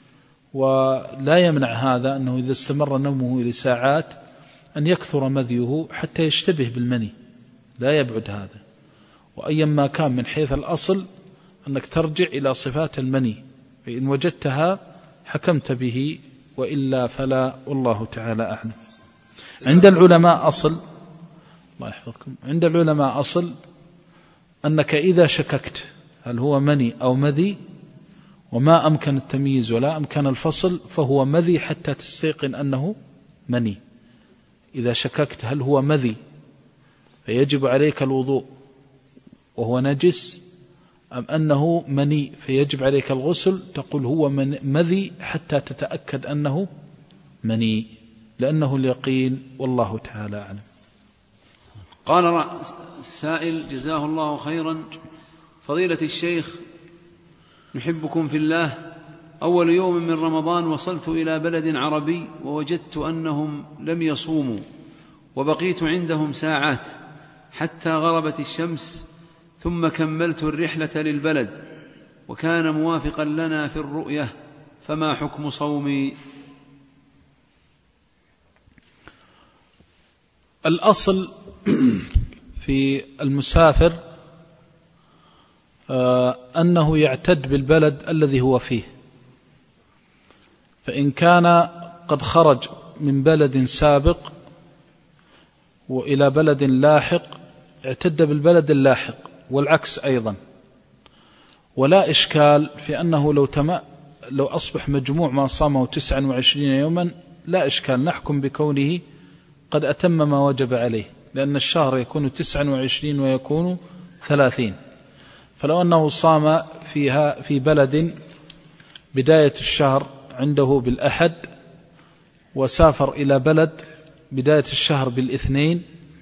ولا يمنع هذا أنه إذا استمر نومه لساعات أن يكثر مذيه حتى يشتبه بالمني، لا يبعد هذا. وأيما كان من حيث الأصل أنك ترجع إلى صفات المني، فإن وجدتها حكمت به، وإلا فلا، والله تعالى أعلم. عند العلماء أصل، الله يحفظكم، عند العلماء أصل أنك إذا شككت هل هو مني أو مذي وما أمكن التمييز ولا أمكن الفصل فهو مذي حتى تستيقن أنه مني. إذا شككت هل هو مذي فيجب عليك الوضوء وهو نجس، أم أنه مني فيجب عليك الغسل؟ تقول هو مذي حتى تتأكد أنه مني، لأنه اليقين، والله تعالى أعلم. قال السائل جزاه الله خيرا: فضيلة الشيخ، نحبكم في الله. أول يوم من رمضان وصلت إلى بلد عربي ووجدت أنهم لم يصوموا، وبقيت عندهم ساعات حتى غربت الشمس، ثم كملت الرحلة للبلد وكان موافقا لنا في الرؤية، فما حكم صومي؟ الأصل في المسافر أنه يعتد بالبلد الذي هو فيه، فإن كان قد خرج من بلد سابق وإلى بلد لاحق اعتد بالبلد اللاحق، والعكس أيضا. ولا إشكال في أنه لو أصبح مجموع ما صامه 29 يوما لا إشكال، نحكم بكونه قد أتم ما وجب عليه، لأن الشهر يكون 29 ويكون 30. فلو أنه صام في بلد بداية الشهر عنده بالأحد، وسافر إلى بلد بداية الشهر بالاثنين،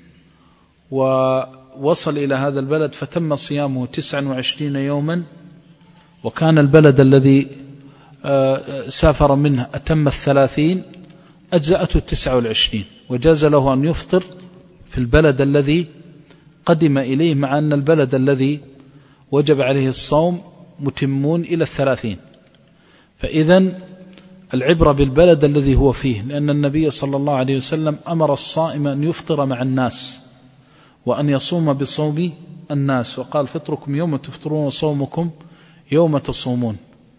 ووصل إلى هذا البلد فتم صيامه 29 يوما، وكان البلد الذي سافر منه أتم 30، أجزأته 29، وجاز له أن يفطر في البلد الذي قدم إليه، مع أن البلد الذي وجب عليه الصوم متمون إلى 30. فإذن العبرة بالبلد الذي هو فيه، لأن النبي صلى الله عليه وسلم أمر الصائم أن يفطر مع الناس وأن يصوم بصوم الناس، وقال: فطركم يوم تفطرون وصومكم يوم تصومون.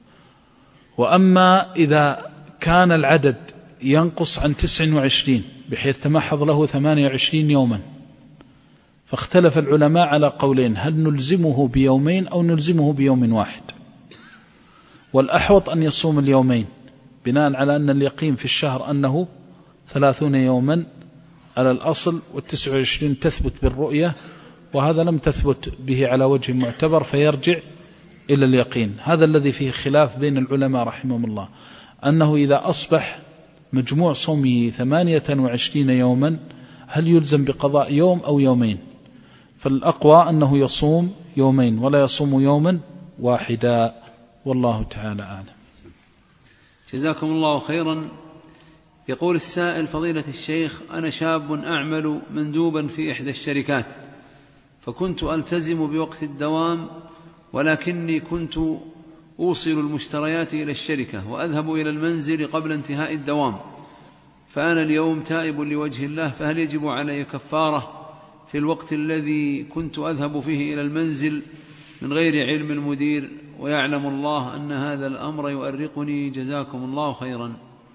وأما إذا كان العدد ينقص عن 29 بحيث تمحض له 28 يوما، فاختلف العلماء على قولين: هل نلزمه بيومين أو نلزمه بيوم واحد؟ والأحوط أن يصوم اليومين، بناء على أن اليقين في الشهر أنه 30 يوما على الأصل، وال29 تثبت بالرؤية، وهذا لم تثبت به على وجه معتبر، فيرجع إلى اليقين. هذا الذي فيه خلاف بين العلماء رحمهم الله، أنه إذا أصبح مجموع صومه 28 يوما هل يلزم بقضاء يوم أو يومين؟ فالأقوى أنه يصوم يومين ولا يصوم يوما واحدا، والله تعالى أعلم. جزاكم الله خيرا. يقول السائل: فضيلة الشيخ، أنا شاب أعمل مندوبا في إحدى الشركات، فكنت ألتزم بوقت الدوام، ولكني كنت أوصل المشتريات إلى الشركة وأذهب إلى المنزل قبل انتهاء الدوام، فأنا اليوم تائب لوجه الله، فهل يجب علي كفارة في الوقت الذي كنت أذهب فيه إلى المنزل من غير علم المدير؟ ويعلم الله أن هذا الأمر يؤرقني، جزاكم الله خيرا.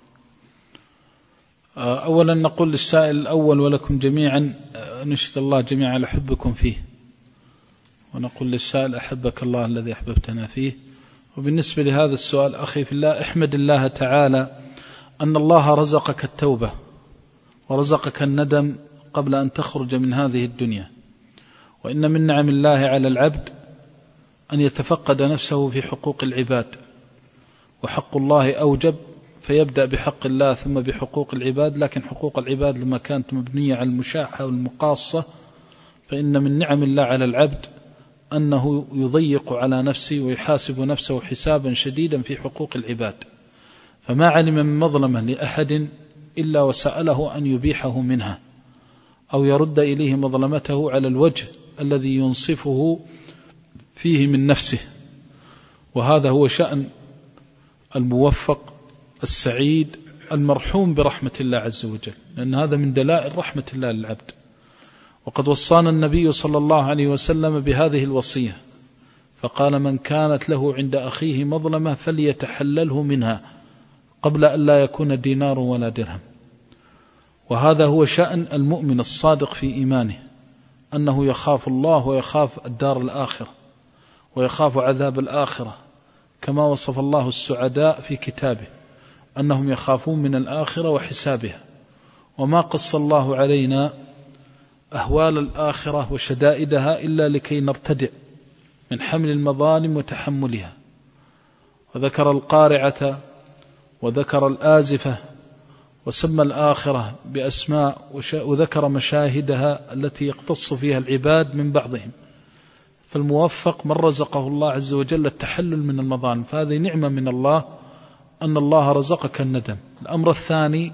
أولا نقول للسائل الأول ولكم جميعا نشهد الله جميعا على حبكم فيه، ونقول للسائل: أحبك الله الذي أحببتنا فيه. وبالنسبة لهذا السؤال أخي في الله، احمد الله تعالى أن الله رزقك التوبة ورزقك الندم قبل أن تخرج من هذه الدنيا، وإن من نعم الله على العبد أن يتفقد نفسه في حقوق العباد، وحق الله أوجب، فيبدأ بحق الله ثم بحقوق العباد. لكن حقوق العباد لما كانت مبنية على المشاحة والمقاصة، فإن من نعم الله على العبد أنه يضيق على نفسه ويحاسب نفسه حسابا شديدا في حقوق العباد، فما علم من مظلمة لأحد إلا وسأله أن يبيحه منها أو يرد إليه مظلمته على الوجه الذي ينصفه فيه من نفسه. وهذا هو شأن الموفق السعيد المرحوم برحمة الله عز وجل، لأن هذا من دلائل رحمة الله للعبد. وقد وصانا النبي صلى الله عليه وسلم بهذه الوصية، فقال: من كانت له عند أخيه مظلمة فليتحلله منها قبل أن لا يكون دينار ولا درهم. وهذا هو شأن المؤمن الصادق في إيمانه، أنه يخاف الله ويخاف الدار الآخرة ويخاف عذاب الآخرة، كما وصف الله السعداء في كتابه أنهم يخافون من الآخرة وحسابها. وما قص الله علينا أهوال الآخرة وشدائدها إلا لكي نرتدع من حمل المظالم وتحملها، وذكر القارعة وذكر الآزفة وسمى الآخرة بأسماء، وذكر مشاهدها التي يقتص فيها العباد من بعضهم. فالموفق من رزقه الله عز وجل التحلل من المظالم، فهذه نعمة من الله أن الله رزقك الندم. الأمر الثاني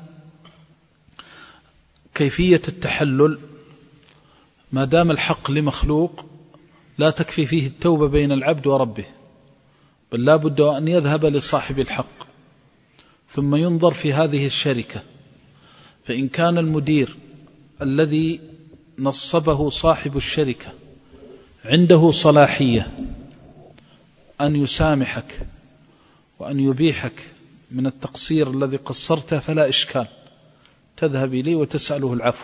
كيفية التحلل. ما دام الحق لمخلوق لا تكفي فيه التوبة بين العبد وربه، بل لا بد أن يذهب لصاحب الحق ثم ينظر في هذه الشركة. فإن كان المدير الذي نصبه صاحب الشركة عنده صلاحية أن يسامحك وأن يبيحك من التقصير الذي قصرته فلا إشكال، تذهب إليه وتسأله العفو،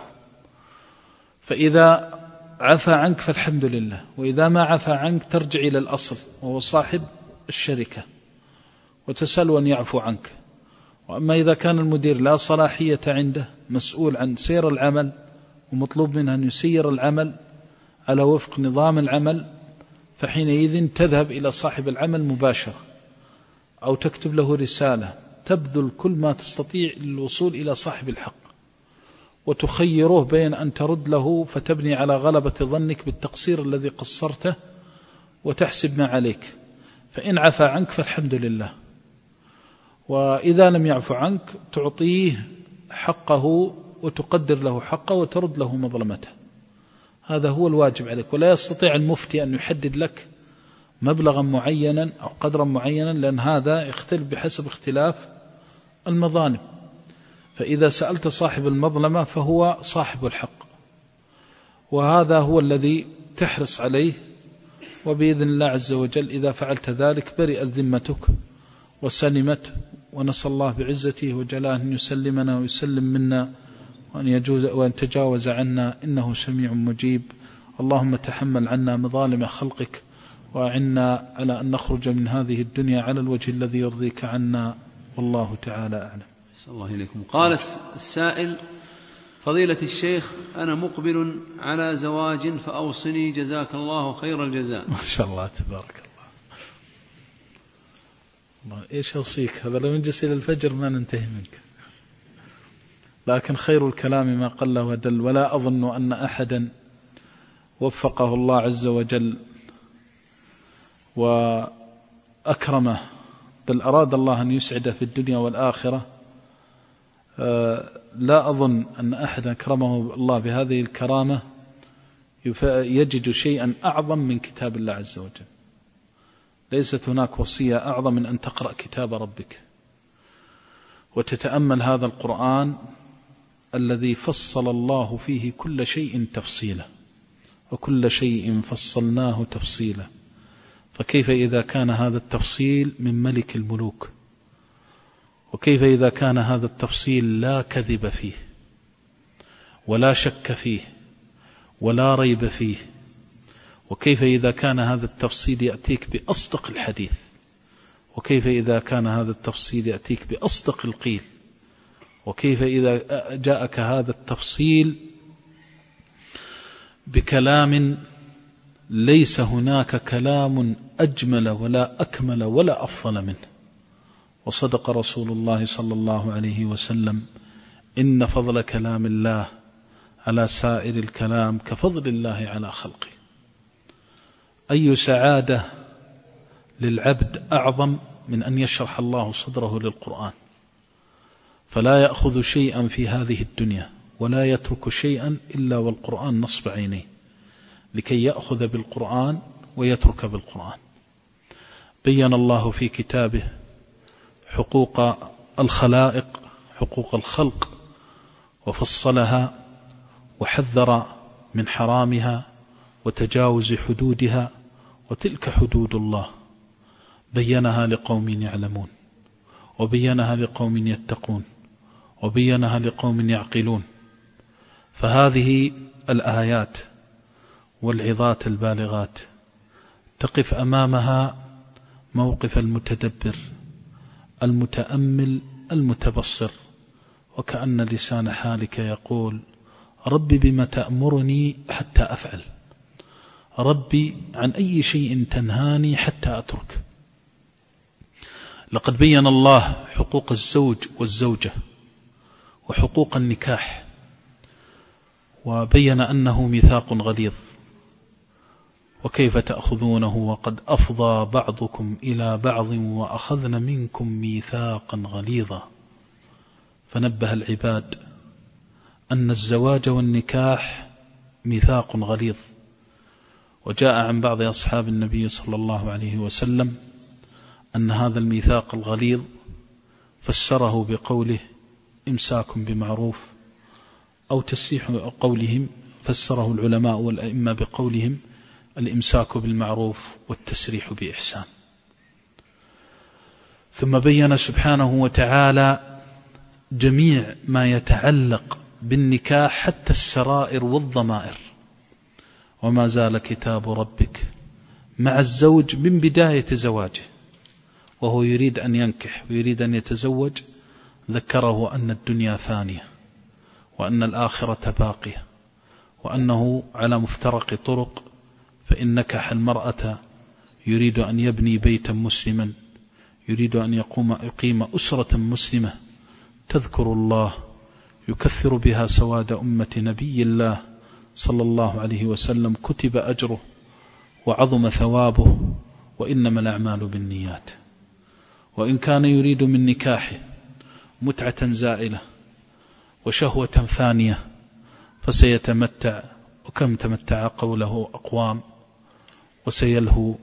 فإذا عفى عنك فالحمد لله، وإذا ما عفى عنك ترجع إلى الأصل وهو صاحب الشركة وتسأل أن يعفو عنك. وأما إذا كان المدير لا صلاحية عنده، مسؤول عن سير العمل ومطلوب منه أن يسير العمل على وفق نظام العمل، فحينئذ تذهب إلى صاحب العمل مباشرة أو تكتب له رسالة، تبذل كل ما تستطيع للوصول إلى صاحب الحق، وتخيره بين أن ترد له فتبني على غلبة ظنك بالتقصير الذي قصرته وتحسب ما عليك، فإن عفى عنك فالحمد لله، وإذا لم يعفو عنك تعطيه حقه وتقدر له حقه وترد له مظلمته. هذا هو الواجب عليك. ولا يستطيع المفتي أن يحدد لك مبلغا معينا أو قدرا معينا، لأن هذا يختلف بحسب اختلاف المظالم. فإذا سألت صاحب المظلمة فهو صاحب الحق، وهذا هو الذي تحرص عليه، وبإذن الله عز وجل إذا فعلت ذلك برئت ذمتك وسلمت. ونسأل الله بعزته وجلاله أن يسلمنا ويسلم منا وأن تجاوز عنا، إنه سميع مجيب. اللهم تحمل عنا مظالم خلقك، وأعنا على أن نخرج من هذه الدنيا على الوجه الذي يرضيك عنا، والله تعالى أعلم. صلى الله عليكم. قال السائل: فضيلة الشيخ، أنا مقبل على زواج فأوصني جزاك الله خير الجزاء. ما شاء الله تبارك الله. إيش أوصيك؟ هذا لو نجلس إلى الفجر ما ننتهي منك، لكن خير الكلام ما قل ودل. ولا أظن أن أحدا وفقه الله عز وجل وأكرمه، بل أراد الله أن يسعده في الدنيا والآخرة، لا أظن أن أحد أكرمه الله بهذه الكرامة يجد شيئا أعظم من كتاب الله عز وجل. ليست هناك وصية أعظم من أن تقرأ كتاب ربك وتتأمل هذا القرآن الذي فصل الله فيه كل شيء تفصيلا، وكل شيء فصلناه تفصيلا. فكيف إذا كان هذا التفصيل من ملك الملوك؟ وكيف إذا كان هذا التفصيل لا كذب فيه ولا شك فيه ولا ريب فيه؟ وكيف إذا كان هذا التفصيل يأتيك بأصدق الحديث؟ وكيف إذا كان هذا التفصيل يأتيك بأصدق القيل؟ وكيف إذا جاءك هذا التفصيل بكلام ليس هناك كلام أجمل ولا أكمل ولا أفضل منه؟ وصدق رسول الله صلى الله عليه وسلم: إن فضل كلام الله على سائر الكلام كفضل الله على خلقه. أي سعادة للعبد أعظم من أن يشرح الله صدره للقرآن، فلا يأخذ شيئا في هذه الدنيا ولا يترك شيئا إلا والقرآن نصب عينيه، لكي يأخذ بالقرآن ويترك بالقرآن. بين الله في كتابه حقوق الخلائق، حقوق الخلق، وفصلها وحذر من حرامها وتجاوز حدودها، وتلك حدود الله بينها لقوم يعلمون، وبينها لقوم يتقون، وبينها لقوم يعقلون. فهذه الآيات والعظات البالغات تقف أمامها موقف المتدبر المتأمل المتبصر، وكأن لسان حالك يقول: رب بما تأمرني حتى أفعل، ربي عن أي شيء تنهاني حتى أترك. لقد بين الله حقوق الزوج والزوجة وحقوق النكاح، وبين أنه ميثاق غليظ، وكيف تأخذونه وقد أفضى بعضكم إلى بعض وأخذن منكم ميثاقا غليظا. فنبه العباد أن الزواج والنكاح ميثاق غليظ. وجاء عن بعض أصحاب النبي صلى الله عليه وسلم أن هذا الميثاق الغليظ فسره بقوله إمساك بمعروف، أو تسريح قولهم، فسره العلماء والأئمة بقولهم الإمساك بالمعروف والتسريح بإحسان. ثم بين سبحانه وتعالى جميع ما يتعلق بالنكاح حتى السرائر والضمائر. وما زال كتاب ربك مع الزوج من بداية زواجه وهو يريد أن ينكح ويريد أن يتزوج، ذكره أن الدنيا فانية وأن الآخرة باقية، وأنه على مفترق طرق، فإن نكح المرأة يريد أن يبني بيتا مسلما، يريد أن يقيم أسرة مسلمة تذكر الله يكثر بها سواد أمة نبي الله صلى الله عليه وسلم، كتب أجره وعظم ثوابه، وإنما الأعمال بالنيات. وإن كان يريد من نكاحه متعة زائلة وشهوة فانية فسيتمتع، وكم تمتع قوله أقوام، وسيلهو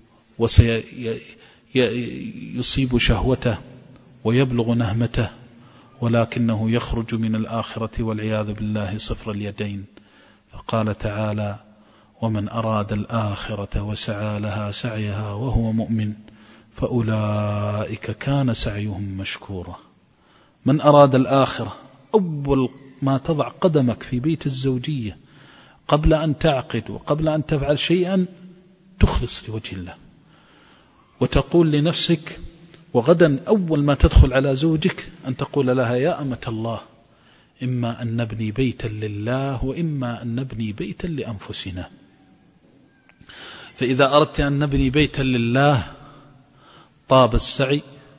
وسيصيب شهوته ويبلغ نهمته، ولكنه يخرج من الآخرة والعياذ بالله صفر اليدين. فقال تعالى: ومن أراد الآخرة وسعى لها سعيها وهو مؤمن فأولئك كان سعيهم مشكورا. من أراد الآخرة، أول ما تضع قدمك في بيت الزوجية قبل أن تعقد وقبل أن تفعل شيئا تخلص لوجه الله، وتقول لنفسك، وغدا أول ما تدخل على زوجك أن تقول لها: يا أمة الله، إما أن نبني بيتا لله وإما أن نبني بيتا لأنفسنا. فإذا أردت أن نبني بيتا لله طاب السعي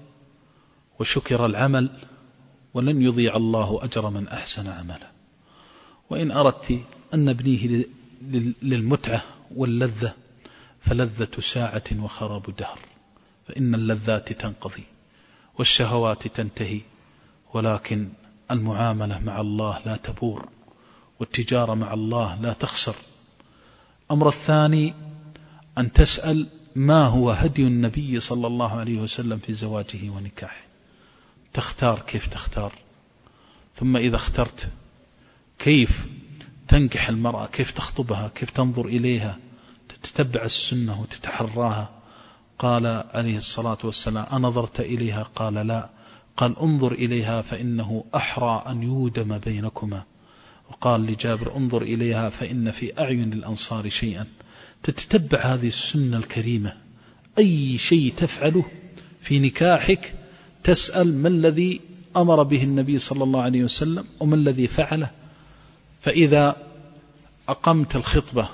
وشكر العمل، ولن يضيع الله أجر من أحسن عملا. وإن أردت أن نبنيه للمتعة واللذة فلذة ساعة وخراب دهر، فإن اللذات تنقضي والشهوات تنتهي، ولكن المعاملة مع الله لا تبور، والتجارة مع الله لا تخسر. أمر الثاني أن تسأل ما هو هدي النبي صلى الله عليه وسلم في زواجه ونكاحه، تختار كيف تختار. ثم إذا اخترت كيف تنكح المرأة، كيف تخطبها، كيف تنظر إليها، تتبع السنة وتتحراها. قال عليه الصلاة والسلام: أنظرت إليها؟ قال لا. قال: انظر إليها فإنه أحرى أن يودم بينكما. وقال لجابر: انظر إليها فإن في أعين الأنصار شيئا. تتتبع هذه السنة الكريمة، أي شيء تفعله في نكاحك تسأل ما الذي أمر به النبي صلى الله عليه وسلم وما الذي فعله. فإذا أقمت الخطبة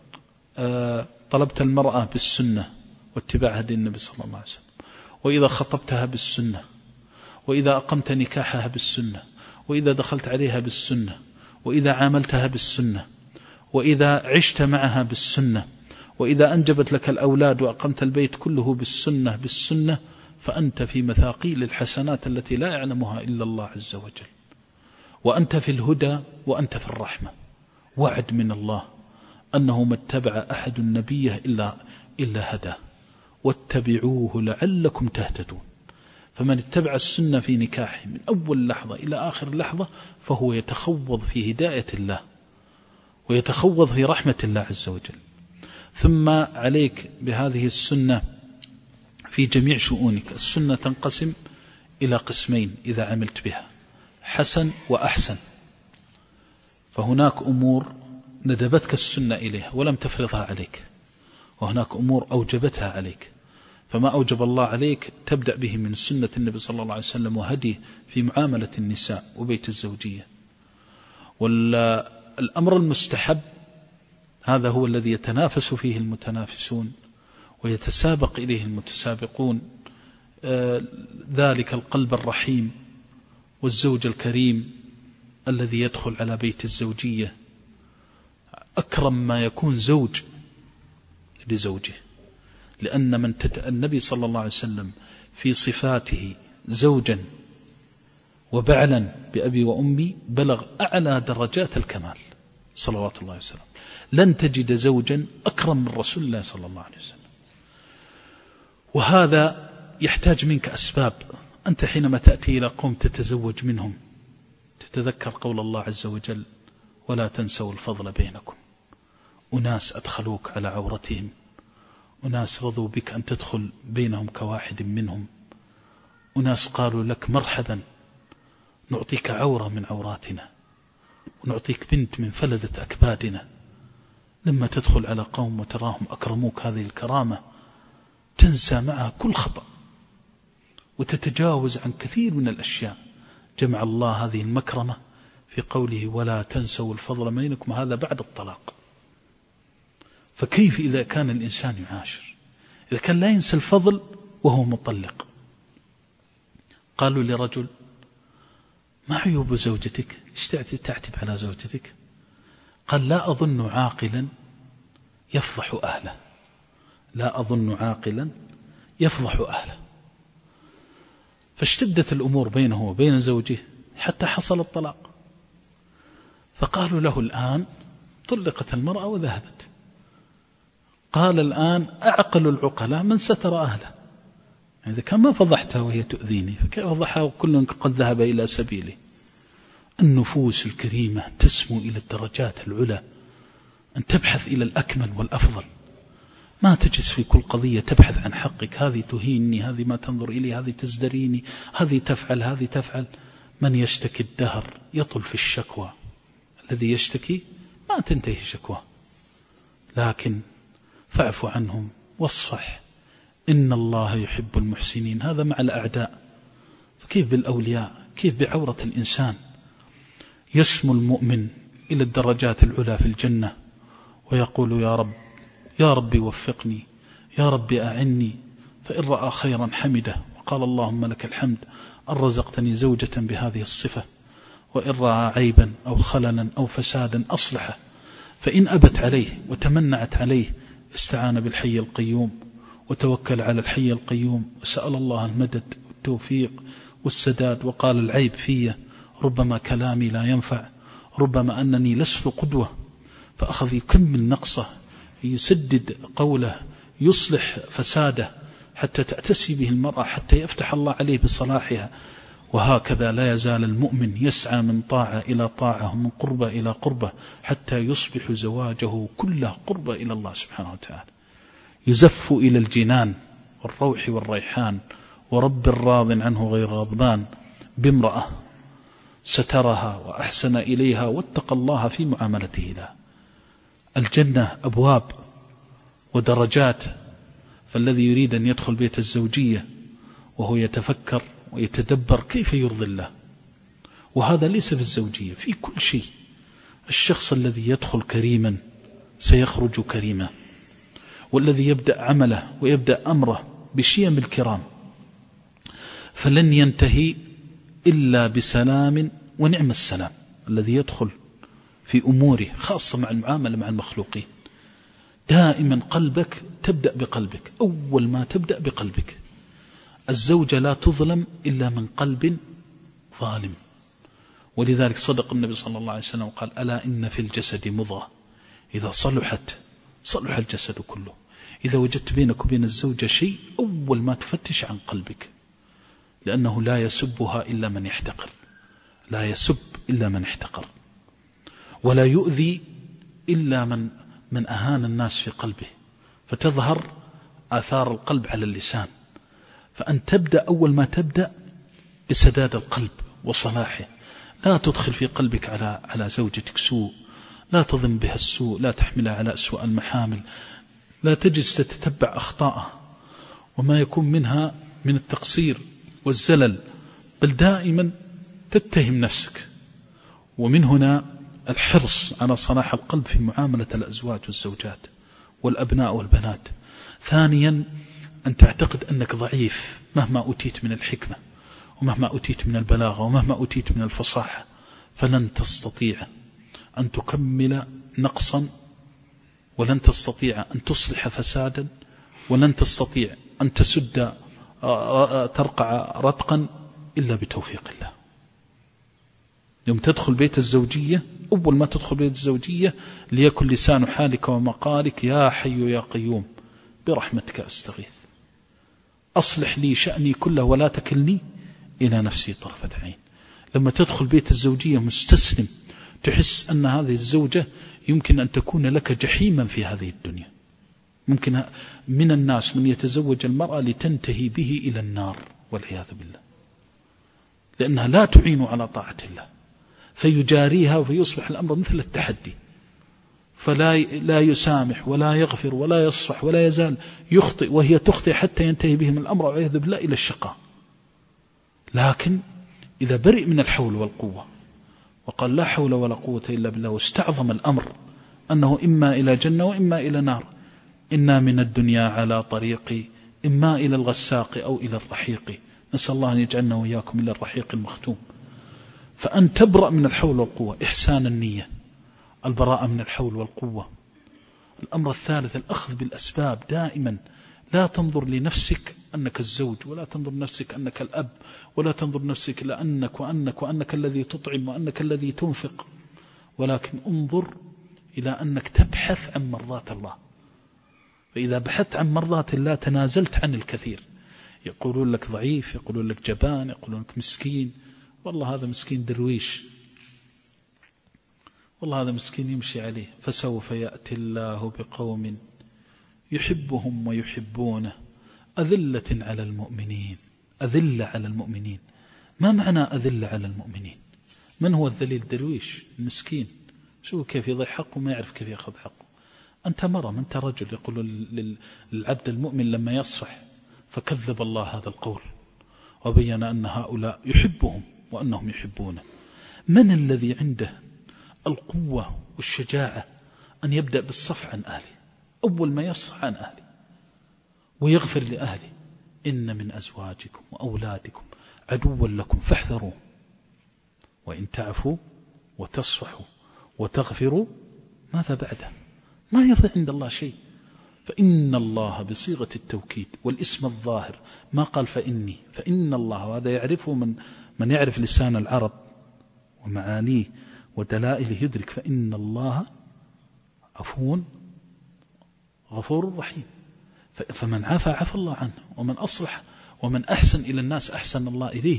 طلبت المرأة بالسنة واتباع هدي النبي صلى الله عليه وسلم، وإذا خطبتها بالسنة، وإذا أقمت نكاحها بالسنة، وإذا دخلت عليها بالسنة، وإذا عاملتها بالسنة، وإذا عشت معها بالسنة، وإذا أنجبت لك الأولاد وأقمت البيت كله بالسنة، فأنت في مثاقيل الحسنات التي لا يعلمها إلا الله عز وجل، وأنت في الهدى وأنت في الرحمة. وعد من الله أنه ما اتبع أحد النبي إلا هداه، واتبعوه لعلكم تهتدون. فمن اتبع السنة في نكاحه من أول لحظة إلى آخر لحظة فهو يتخوض في هداية الله ويتخوض في رحمة الله عز وجل. ثم عليك بهذه السنة في جميع شؤونك. السنة تنقسم إلى قسمين إذا عملت بها: حسن وأحسن. فهناك أمور ندبتك السنة إليها ولم تفرضها عليك، وهناك أمور أوجبتها عليك. فما أوجب الله عليك تبدأ به من سنة النبي صلى الله عليه وسلم وهديه في معاملة النساء وبيت الزوجية. والأمر المستحب هذا هو الذي يتنافس فيه المتنافسون ويتسابق إليه المتسابقون. ذلك القلب الرحيم والزوج الكريم الذي يدخل على بيت الزوجية، أكرم ما يكون زوج لزوجه، لأن النبي صلى الله عليه وسلم في صفاته زوجا وبعلا بأبي وأمي بلغ أعلى درجات الكمال صلوات الله وسلم. لن تجد زوجا أكرم من رسول الله صلى الله عليه وسلم. وهذا يحتاج منك أسباب. أنت حينما تأتي إلى قوم تتزوج منهم تتذكر قول الله عز وجل: ولا تنسوا الفضل بينكم. أناس أدخلوك على عورتهم، أناس رضوا بك أن تدخل بينهم كواحد منهم، أناس قالوا لك مرحبا، نعطيك عورة من عوراتنا ونعطيك بنت من فلذة أكبادنا. لما تدخل على قوم وتراهم أكرموك هذه الكرامة تنسى معها كل خطأ وتتجاوز عن كثير من الأشياء. جمع الله هذه المكرمة في قوله: ولا تنسوا الفضل بينكم، هذا بعد الطلاق. فكيف إذا كان الإنسان يعاشر، إذا كان لا ينسى الفضل وهو مطلق؟ قالوا لرجل: ما عيوب زوجتك؟ ايش تعتب على زوجتك؟ قال: لا أظن عاقلا يفضح أهله، لا أظن عاقلا يفضح أهله. فاشتدت الأمور بينه وبين زوجه حتى حصل الطلاق. فقالوا له: الآن طلقت المرأة وذهبت. قال: الآن أعقل العقلاء من ستر أهله. إذا كان ما فضحتها وهي تؤذيني فكيف فضحها وكل قد ذهب إلى سبيله؟ النفوس الكريمة تسمو إلى الدرجات العلى، أن تبحث إلى الأكمل والأفضل، ما تجلس في كل قضية تبحث عن حقك. هذه تهينني، هذه ما تنظر إلي، هذه تزدريني، هذه تفعل، هذه تفعل. من يشتكي الدهر يطل في الشكوى، الذي يشتكي ما تنتهي شكوى. لكن فاعف عنهم واصفح، إن الله يحب المحسنين. هذا مع الأعداء، فكيف بالأولياء؟ كيف بعورة الإنسان؟ يسمو المؤمن إلى الدرجات العلى في الجنة ويقول: يا رب، يا رب وفقني، يا رب أعني. فإن رأى خيرا حمده وقال: اللهم لك الحمد أن رزقتني زوجة بهذه الصفة. وإن رأى عيبا أو خللا أو فسادا أصلحه. فإن أبت عليه وتمنعت عليه استعان بالحي القيوم وتوكل على الحي القيوم وسأل الله المدد والتوفيق والسداد. وقال: العيب فيه، ربما كلامي لا ينفع، ربما أنني لست قدوة، فأخذ يكمل نقصه، يسدد قوله، يصلح فساده حتى تأتسي به المرأة، حتى يفتح الله عليه بصلاحها. وهكذا لا يزال المؤمن يسعى من طاعة إلى طاعة ومن قربة إلى قربة حتى يصبح زواجه كله قربة إلى الله سبحانه وتعالى. يزف إلى الجنان والروح والريحان ورب راض عنه غير غضبان بامرأة سترها وأحسن إليها واتقى الله في معاملته لها. الجنة أبواب ودرجات، فالذي يريد أن يدخل بيت الزوجية وهو يتفكر ويتدبر كيف يرضي الله، وهذا ليس في الزوجية، في كل شيء. الشخص الذي يدخل كريما سيخرج كريما، والذي يبدأ عمله ويبدأ أمره بشيم الكرام فلن ينتهي إلا بسلام ونعم السلام. الذي يدخل في أموره خاصة مع المعاملة مع المخلوقين دائما قلبك تبدأ بقلبك، أول ما تبدأ بقلبك. الزوجة لا تظلم إلا من قلب ظالم، ولذلك صدق النبي صلى الله عليه وسلم قال: ألا إن في الجسد مضغة إذا صلحت صلح الجسد كله. إذا وجدت بينك وبين الزوجة شيء أول ما تفتش عن قلبك، لأنه لا يسبها إلا من يحتقر، لا يسب إلا من احتقر، ولا يؤذي إلا من أهان الناس في قلبه، فتظهر آثار القلب على اللسان. فأن تبدأ أول ما تبدأ بسداد القلب وصلاحه. لا تدخل في قلبك على زوجتك سوء، لا تظن بها السوء، لا تحملها على أسوأ المحامل، لا تجلس تتتبع أخطاءها وما يكون منها من التقصير والزلل، بل دائما تتهم نفسك. ومن هنا الحرص على صلاح القلب في معاملة الأزواج والزوجات والأبناء والبنات. ثانيا أن تعتقد أنك ضعيف مهما أوتيت من الحكمة ومهما أوتيت من البلاغة ومهما أوتيت من الفصاحة، فلن تستطيع أن تكمل نقصا، ولن تستطيع أن تصلح فسادا، ولن تستطيع أن تسد ترقع رتقا إلا بتوفيق الله. يوم تدخل بيت الزوجية، أول ما تدخل بيت الزوجية ليكن لسان حالك ومقالك يا حي يا قيوم برحمتك أستغيث، أصلح لي شأني كله ولا تكلني إلى نفسي طرفة عين. لما تدخل بيت الزوجية مستسلم، تحس أن هذه الزوجة يمكن أن تكون لك جحيما في هذه الدنيا. ممكن من الناس من يتزوج المرأة لتنتهي به إلى النار والعياذ بالله، لأنها لا تعين على طاعة الله، فيجاريها وفيصبح الأمر مثل التحدي، فلا يسامح ولا يغفر ولا يصفح ولا يزال يخطئ، وهي تخطئ حتى ينتهي بهم الأمر والعياذ بالله إلى الشقاء. لكن إذا برئ من الحول والقوة وقال لا حول ولا قوة إلا بالله، واستعظم الأمر أنه إما إلى جنة وإما إلى نار، إنا من الدنيا على طريق إما إلى الغساق أو إلى الرحيق، نسأل الله أن يجعلنا وإياكم إلى الرحيق المختوم. فأن تبرأ من الحول والقوة، إحسان النية، البراءة من الحول والقوة. الأمر الثالث الأخذ بالأسباب دائما، لا تنظر لنفسك أنك الزوج، ولا تنظر لنفسك أنك الأب، ولا تنظر لنفسك إلى أنك الذي تطعم وأنك الذي تنفق، ولكن انظر إلى أنك تبحث عن مرضات الله. فإذا بحثت عن مرضات الله تنازلت عن الكثير. يقولون لك ضعيف، يقولون لك جبان، يقولون لك مسكين، والله هذا مسكين درويش، والله هذا مسكين يمشي عليه. فسوف يأتي الله بقوم يحبهم ويحبونه أذلة على المؤمنين. أذلة على المؤمنين، ما معنى أذلة على المؤمنين؟ من هو الذليل؟ درويش المسكين، شو كيف يضيع حقه، ما يعرف كيف يأخذ حقه. أنت مرة، ما أنت رجل. يقول للعبد المؤمن لما يصفح، فكذب الله هذا القول وبين أن هؤلاء يحبهم وأنهم يحبونه. من الذي عنده القوة والشجاعة أن يبدأ بالصفح عن أهله، أول ما يصفح عن أهله ويغفر لأهله؟ إن من أزواجكم وأولادكم عدوا لكم فاحذروا، وإن تعفوا وتصفحوا وتغفروا ماذا بعده؟ ما يضيع عند الله شيء. فإن الله بصيغة التوكيد والاسم الظاهر، ما قال فإني، فإن الله، وهذا يعرفه من يعرف لسان العرب ومعانيه ودلائله يدرك. فإن الله عفو غفور رحيم، فمن عفا عفى الله عنه، ومن أصلح ومن أحسن إلى الناس أحسن الله إليه.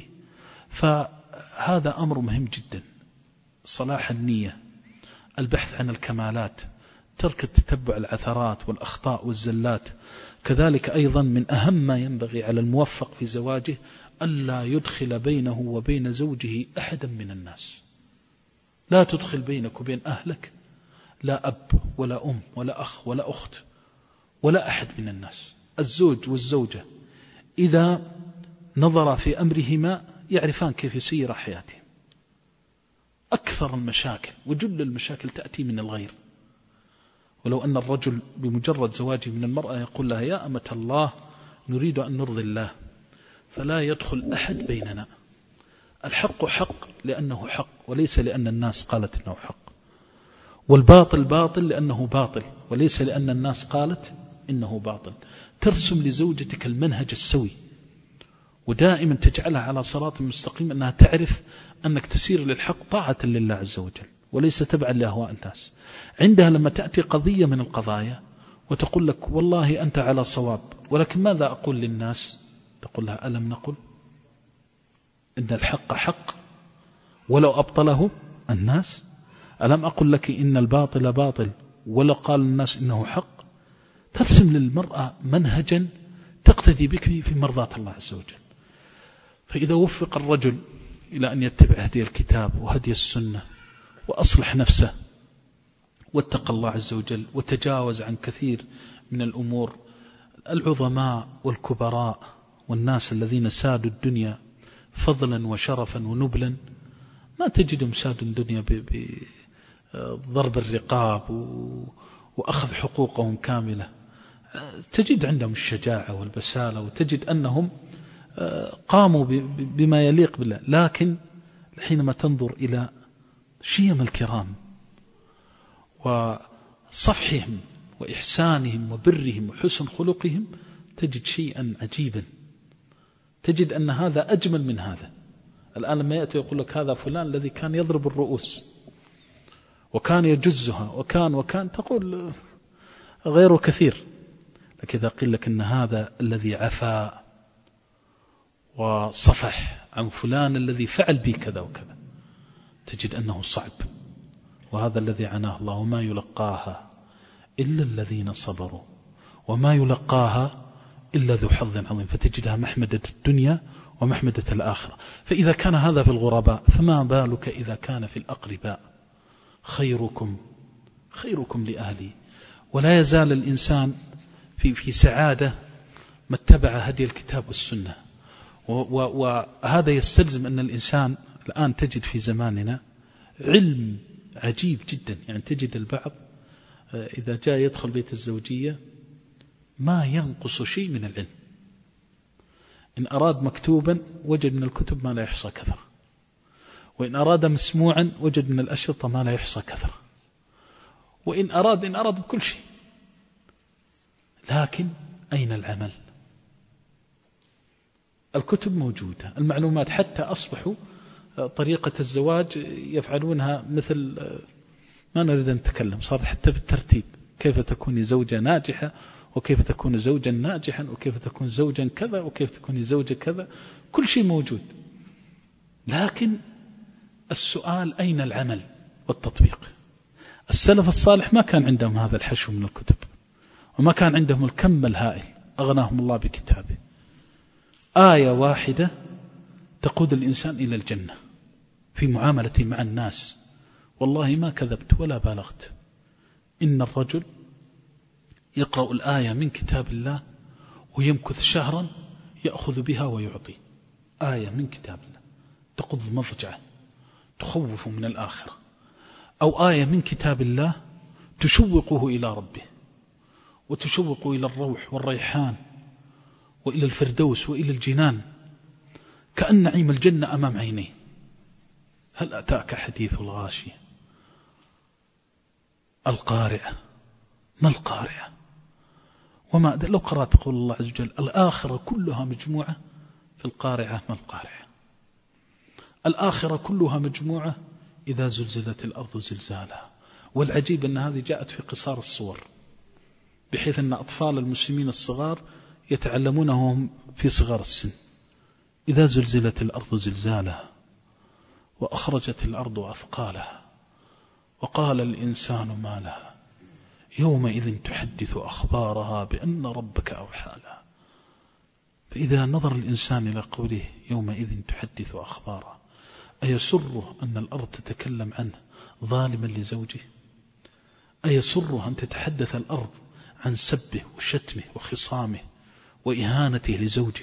فهذا أمر مهم جدا، صلاح النية، البحث عن الكمالات، ترك التتبع العثرات والأخطاء والزلات. كذلك أيضا من أهم ما ينبغي على الموفق في زواجه ألا يدخل بينه وبين زوجه أحدا من الناس. لا تدخل بينك وبين أهلك لا أب ولا أم ولا أخ ولا أخت ولا أحد من الناس. الزوج والزوجة إذا نظر في أمرهما يعرفان كيف يسير حياتهم. أكثر المشاكل وجل المشاكل تأتي من الغير. ولو أن الرجل بمجرد زواجه من المرأة يقول لها يا أمة الله نريد أن نرضي الله، فلا يدخل أحد بيننا. الحق حق لأنه حق، وليس لأن الناس قالت إنه حق. والباطل باطل لأنه باطل، وليس لأن الناس قالت إنه باطل. ترسم لزوجتك المنهج السوي، ودائما تجعلها على صراط مستقيم، أنها تعرف أنك تسير للحق طاعة لله عز وجل، وليس تبعا لأهواء الناس. عندها لما تأتي قضية من القضايا وتقول لك والله أنت على صواب، ولكن ماذا أقول للناس؟ تقول لها ألم نقل إن الحق حق ولو أبطله الناس؟ ألم أقل لك إن الباطل باطل ولو قال الناس إنه حق؟ ترسم للمرأة منهجا تقتدي بك في مرضاة الله عز وجل. فإذا وفق الرجل إلى أن يتبع هدي الكتاب وهدي السنة وأصلح نفسه واتقى الله عز وجل وتجاوز عن كثير من الأمور، العظماء والكبراء والناس الذين سادوا الدنيا فضلا وشرفا ونبلا ما تجدهم سادوا الدنيا ضرب الرقاب وأخذ حقوقهم كاملة، تجد عندهم الشجاعة والبسالة، وتجد أنهم قاموا بما يليق بالله. لكن حينما تنظر إلى شيم الكرام وصفحهم وإحسانهم وبرهم وحسن خلقهم تجد شيئا عجيبا، تجد أن هذا أجمل من هذا. الآن لما يأتي يقول لك هذا فلان الذي كان يضرب الرؤوس وكان يجزها وكان تقول غيره كثير. لكن إذا قيل لك أن هذا الذي عفا وصفح عن فلان الذي فعل بي كذا وكذا، تجد أنه صعب. وهذا الذي عناه الله: وما يلقاها إلا الذين صبروا وما يلقاها إلا ذو حظ عظيم. فتجدها محمدة الدنيا ومحمدة الآخرة. فإذا كان هذا في الغرباء فما بالك إذا كان في الأقرباء؟ خيركم لأهلي. ولا يزال الإنسان في سعادة ما اتبع هدي الكتاب والسنة. وهذا يستلزم أن الإنسان الآن تجد في زماننا علم عجيب جدا. يعني تجد البعض إذا جاء يدخل بيت الزوجية ما ينقص شيء من العلم. إن أراد مكتوبا وجد من الكتب ما لا يحصى كثرة، وإن أراد مسموعا وجد من الأشرطة ما لا يحصى كثرة، وإن أراد بكل شيء. لكن أين العمل؟ الكتب موجودة، المعلومات، حتى أصبحوا طريقة الزواج يفعلونها مثل ما نريد أن نتكلم، صار حتى بالترتيب: كيف تكوني زوجة ناجحة، وكيف تكون زوجا ناجحا، وكيف تكون زوجا كذا، وكيف تكوني زوجة كذا. كل شيء موجود. لكن السؤال: أين العمل والتطبيق؟ السلف الصالح ما كان عندهم هذا الحشو من الكتب، وما كان عندهم الكم الهائل، أغناهم الله بكتابه. آية واحدة تقود الإنسان إلى الجنة في معاملته مع الناس. والله ما كذبت ولا بالغت. إن الرجل يقرأ الآية من كتاب الله ويمكث شهرا يأخذ بها ويعطي. آية من كتاب الله تقض مضجعه تخوف من الآخرة، أو آية من كتاب الله تشوقه إلى ربه وتشوقه إلى الروح والريحان وإلى الفردوس وإلى الجنان، كأن نعيم الجنة أمام عينيه. هل أتاك حديث الغاشية؟ القارعة. ما القارعة؟ وما لو قرأت قول الله عز وجل: الآخرة كلها مجموعة في القارعة. ما القارعة؟ الآخرة كلها مجموعة إذا زلزلت الأرض زلزالها. والعجيب أن هذه جاءت في قصار الصور، بحيث أن أطفال المسلمين الصغار يتعلمونهم في صغار السن. إذا زلزلت الأرض زلزالها وأخرجت الأرض أثقالها وقال الإنسان ما لها يومئذ تحدث أخبارها بأن ربك أوحى لها. فإذا نظر الإنسان إلى قوله يومئذ تحدث أخبارها، أيسره أن الأرض تتكلم عنه ظالما لزوجه؟ أيسره أن تتحدث الأرض عن سبه وشتمه وخصامه وإهانته لزوجه؟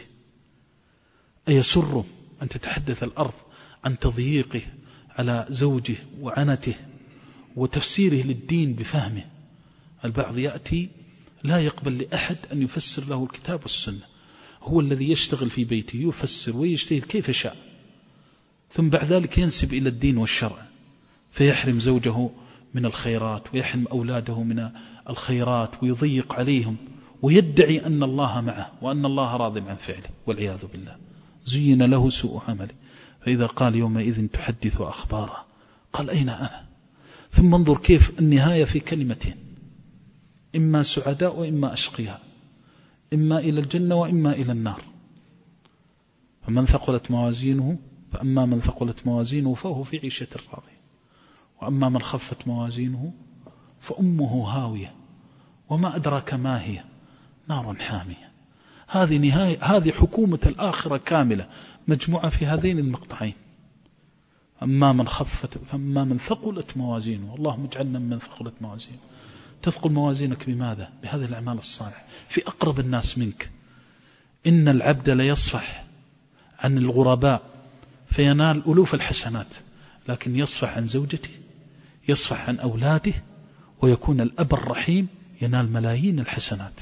أيسره أن تتحدث الأرض عن تضييقه على زوجه وعنته وتفسيره للدين بفهمه؟ البعض يأتي لا يقبل لأحد أن يفسر له الكتاب والسنة، هو الذي يشتغل في بيته يفسر ويجتهد كيف شاء، ثم بعد ذلك ينسب إلى الدين والشرع، فيحرم زوجه من الخيرات ويحرم أولاده من الخيرات ويضيق عليهم، ويدعي أن الله معه وأن الله راض عن فعله، والعياذ بالله. زين له سوء عمله. فإذا قال يومئذ تحدث أخبارها قال أين أنا؟ ثم انظر كيف النهاية في كلمتين: إما سعداء وإما أشقياء، إما إلى الجنة وإما إلى النار. فمن ثقلت موازينه فأما من ثقلت موازينه فهو في عيشة راضية، وأما من خفت موازينه فأمه هاوية وما أدراك ما هي نار حامية. هذه نهاية، هذه حكومة الآخرة كاملة مجموعة في هذين المقطعين. أما من خفت فأما من ثقلت موازينه، اللهم اجعلنا من ثقلت موازينه. تثقل موازينك بماذا؟ بهذه الأعمال الصالحة في أقرب الناس منك. إن العبد ليصفح عن الغرباء فينال ألوف الحسنات، لكن يصفح عن زوجته، يصفح عن أولاده ويكون الأب الرحيم ينال ملايين الحسنات.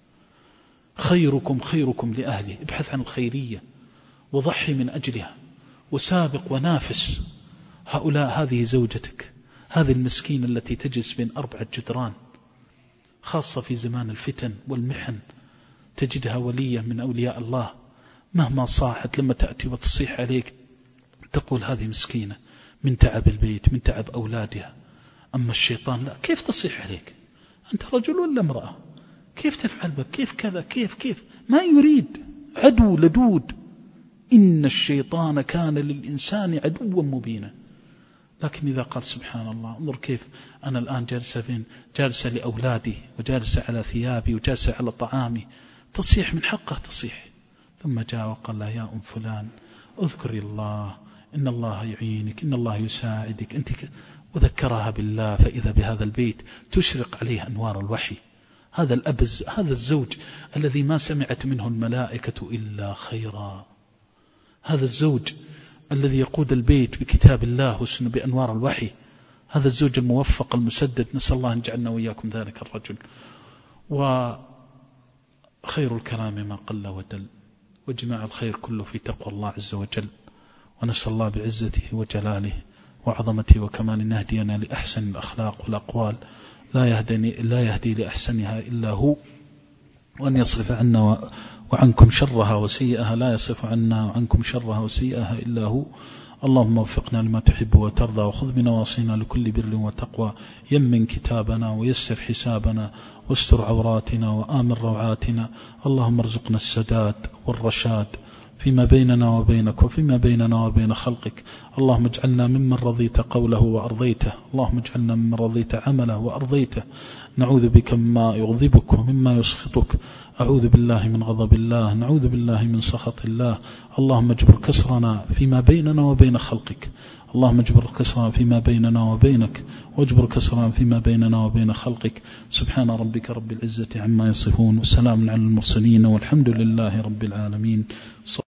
خيركم خيركم لأهله، ابحث عن الخيرية وضحي من أجلها وسابق ونافس. هؤلاء، هذه زوجتك، هذه المسكينة التي تجلس بين 4 جدران، خاصة في زمان الفتن والمحن، تجدها ولية من أولياء الله، مهما صاحت لما تأتي وتصيح عليك تقول هذه مسكينة من تعب البيت، من تعب أولادها. أما الشيطان لا، كيف تصيح عليك؟ أنت رجل ولا امرأة؟ كيف تفعل بك؟ كيف كذا؟ كيف ما يريد، عدو لدود. إن الشيطان كان للإنسان عدوا مبينا. لكن إذا قال سبحان الله، انظر كيف أنا الآن جالسة لأولادي وجالسة على ثيابي وجالسة على طعامي، تصيح من حقه تصيح. ثم جاء وقال لها يا فلان اذكري الله، إن الله يعينك، إن الله يساعدك أنت، وذكرها بالله، فإذا بهذا البيت تشرق عليه أنوار الوحي. هذا الأب، هذا الزوج الذي ما سمعت منه الملائكة إلا خيرا، هذا الزوج الذي يقود البيت بكتاب الله والسنة بأنوار الوحي، هذا الزوج الموفق المسدد. نسأل الله أن يجعلنا وإياكم ذلك الرجل. وخير الكلام ما قل ودل، وجماع الخير كله في تقوى الله عز وجل. ونسأل الله بعزته وجلاله وعظمته وكمال أن يهدينا لأحسن الأخلاق والأقوال، لا يهدي لأحسنها إلا هو، وأن يصرف عنا وعنكم شرها وسيئها، لا يصرف عنا وعنكم شرها وسيئها إلا هو. اللهم وفقنا لما تحب وترضى، وخذ بنواصينا لكل بر وتقوى. يمن كتابنا ويسر حسابنا واستر عوراتنا وآمن روعاتنا. اللهم ارزقنا السداد والرشاد فيما بيننا وبينك وفيما بيننا وبين خلقك. اللهم اجعلنا ممن رضيت قوله وأرضيته، اللهم اجعلنا ممن رضيت عمله وأرضيته. نعوذ بك مما يغضبك ومما يسخطك، أعوذ بالله من غضب الله، نعوذ بالله من سخط الله. اللهم اجبر كسرنا فيما بيننا وبين خلقك، اللهم اجبر كسرنا فيما بيننا وبينك، واجبر كسرنا فيما بيننا وبين خلقك. سبحان ربك رب العزة عما يصفون، وسلام على المرسلين، والحمد لله رب العالمين.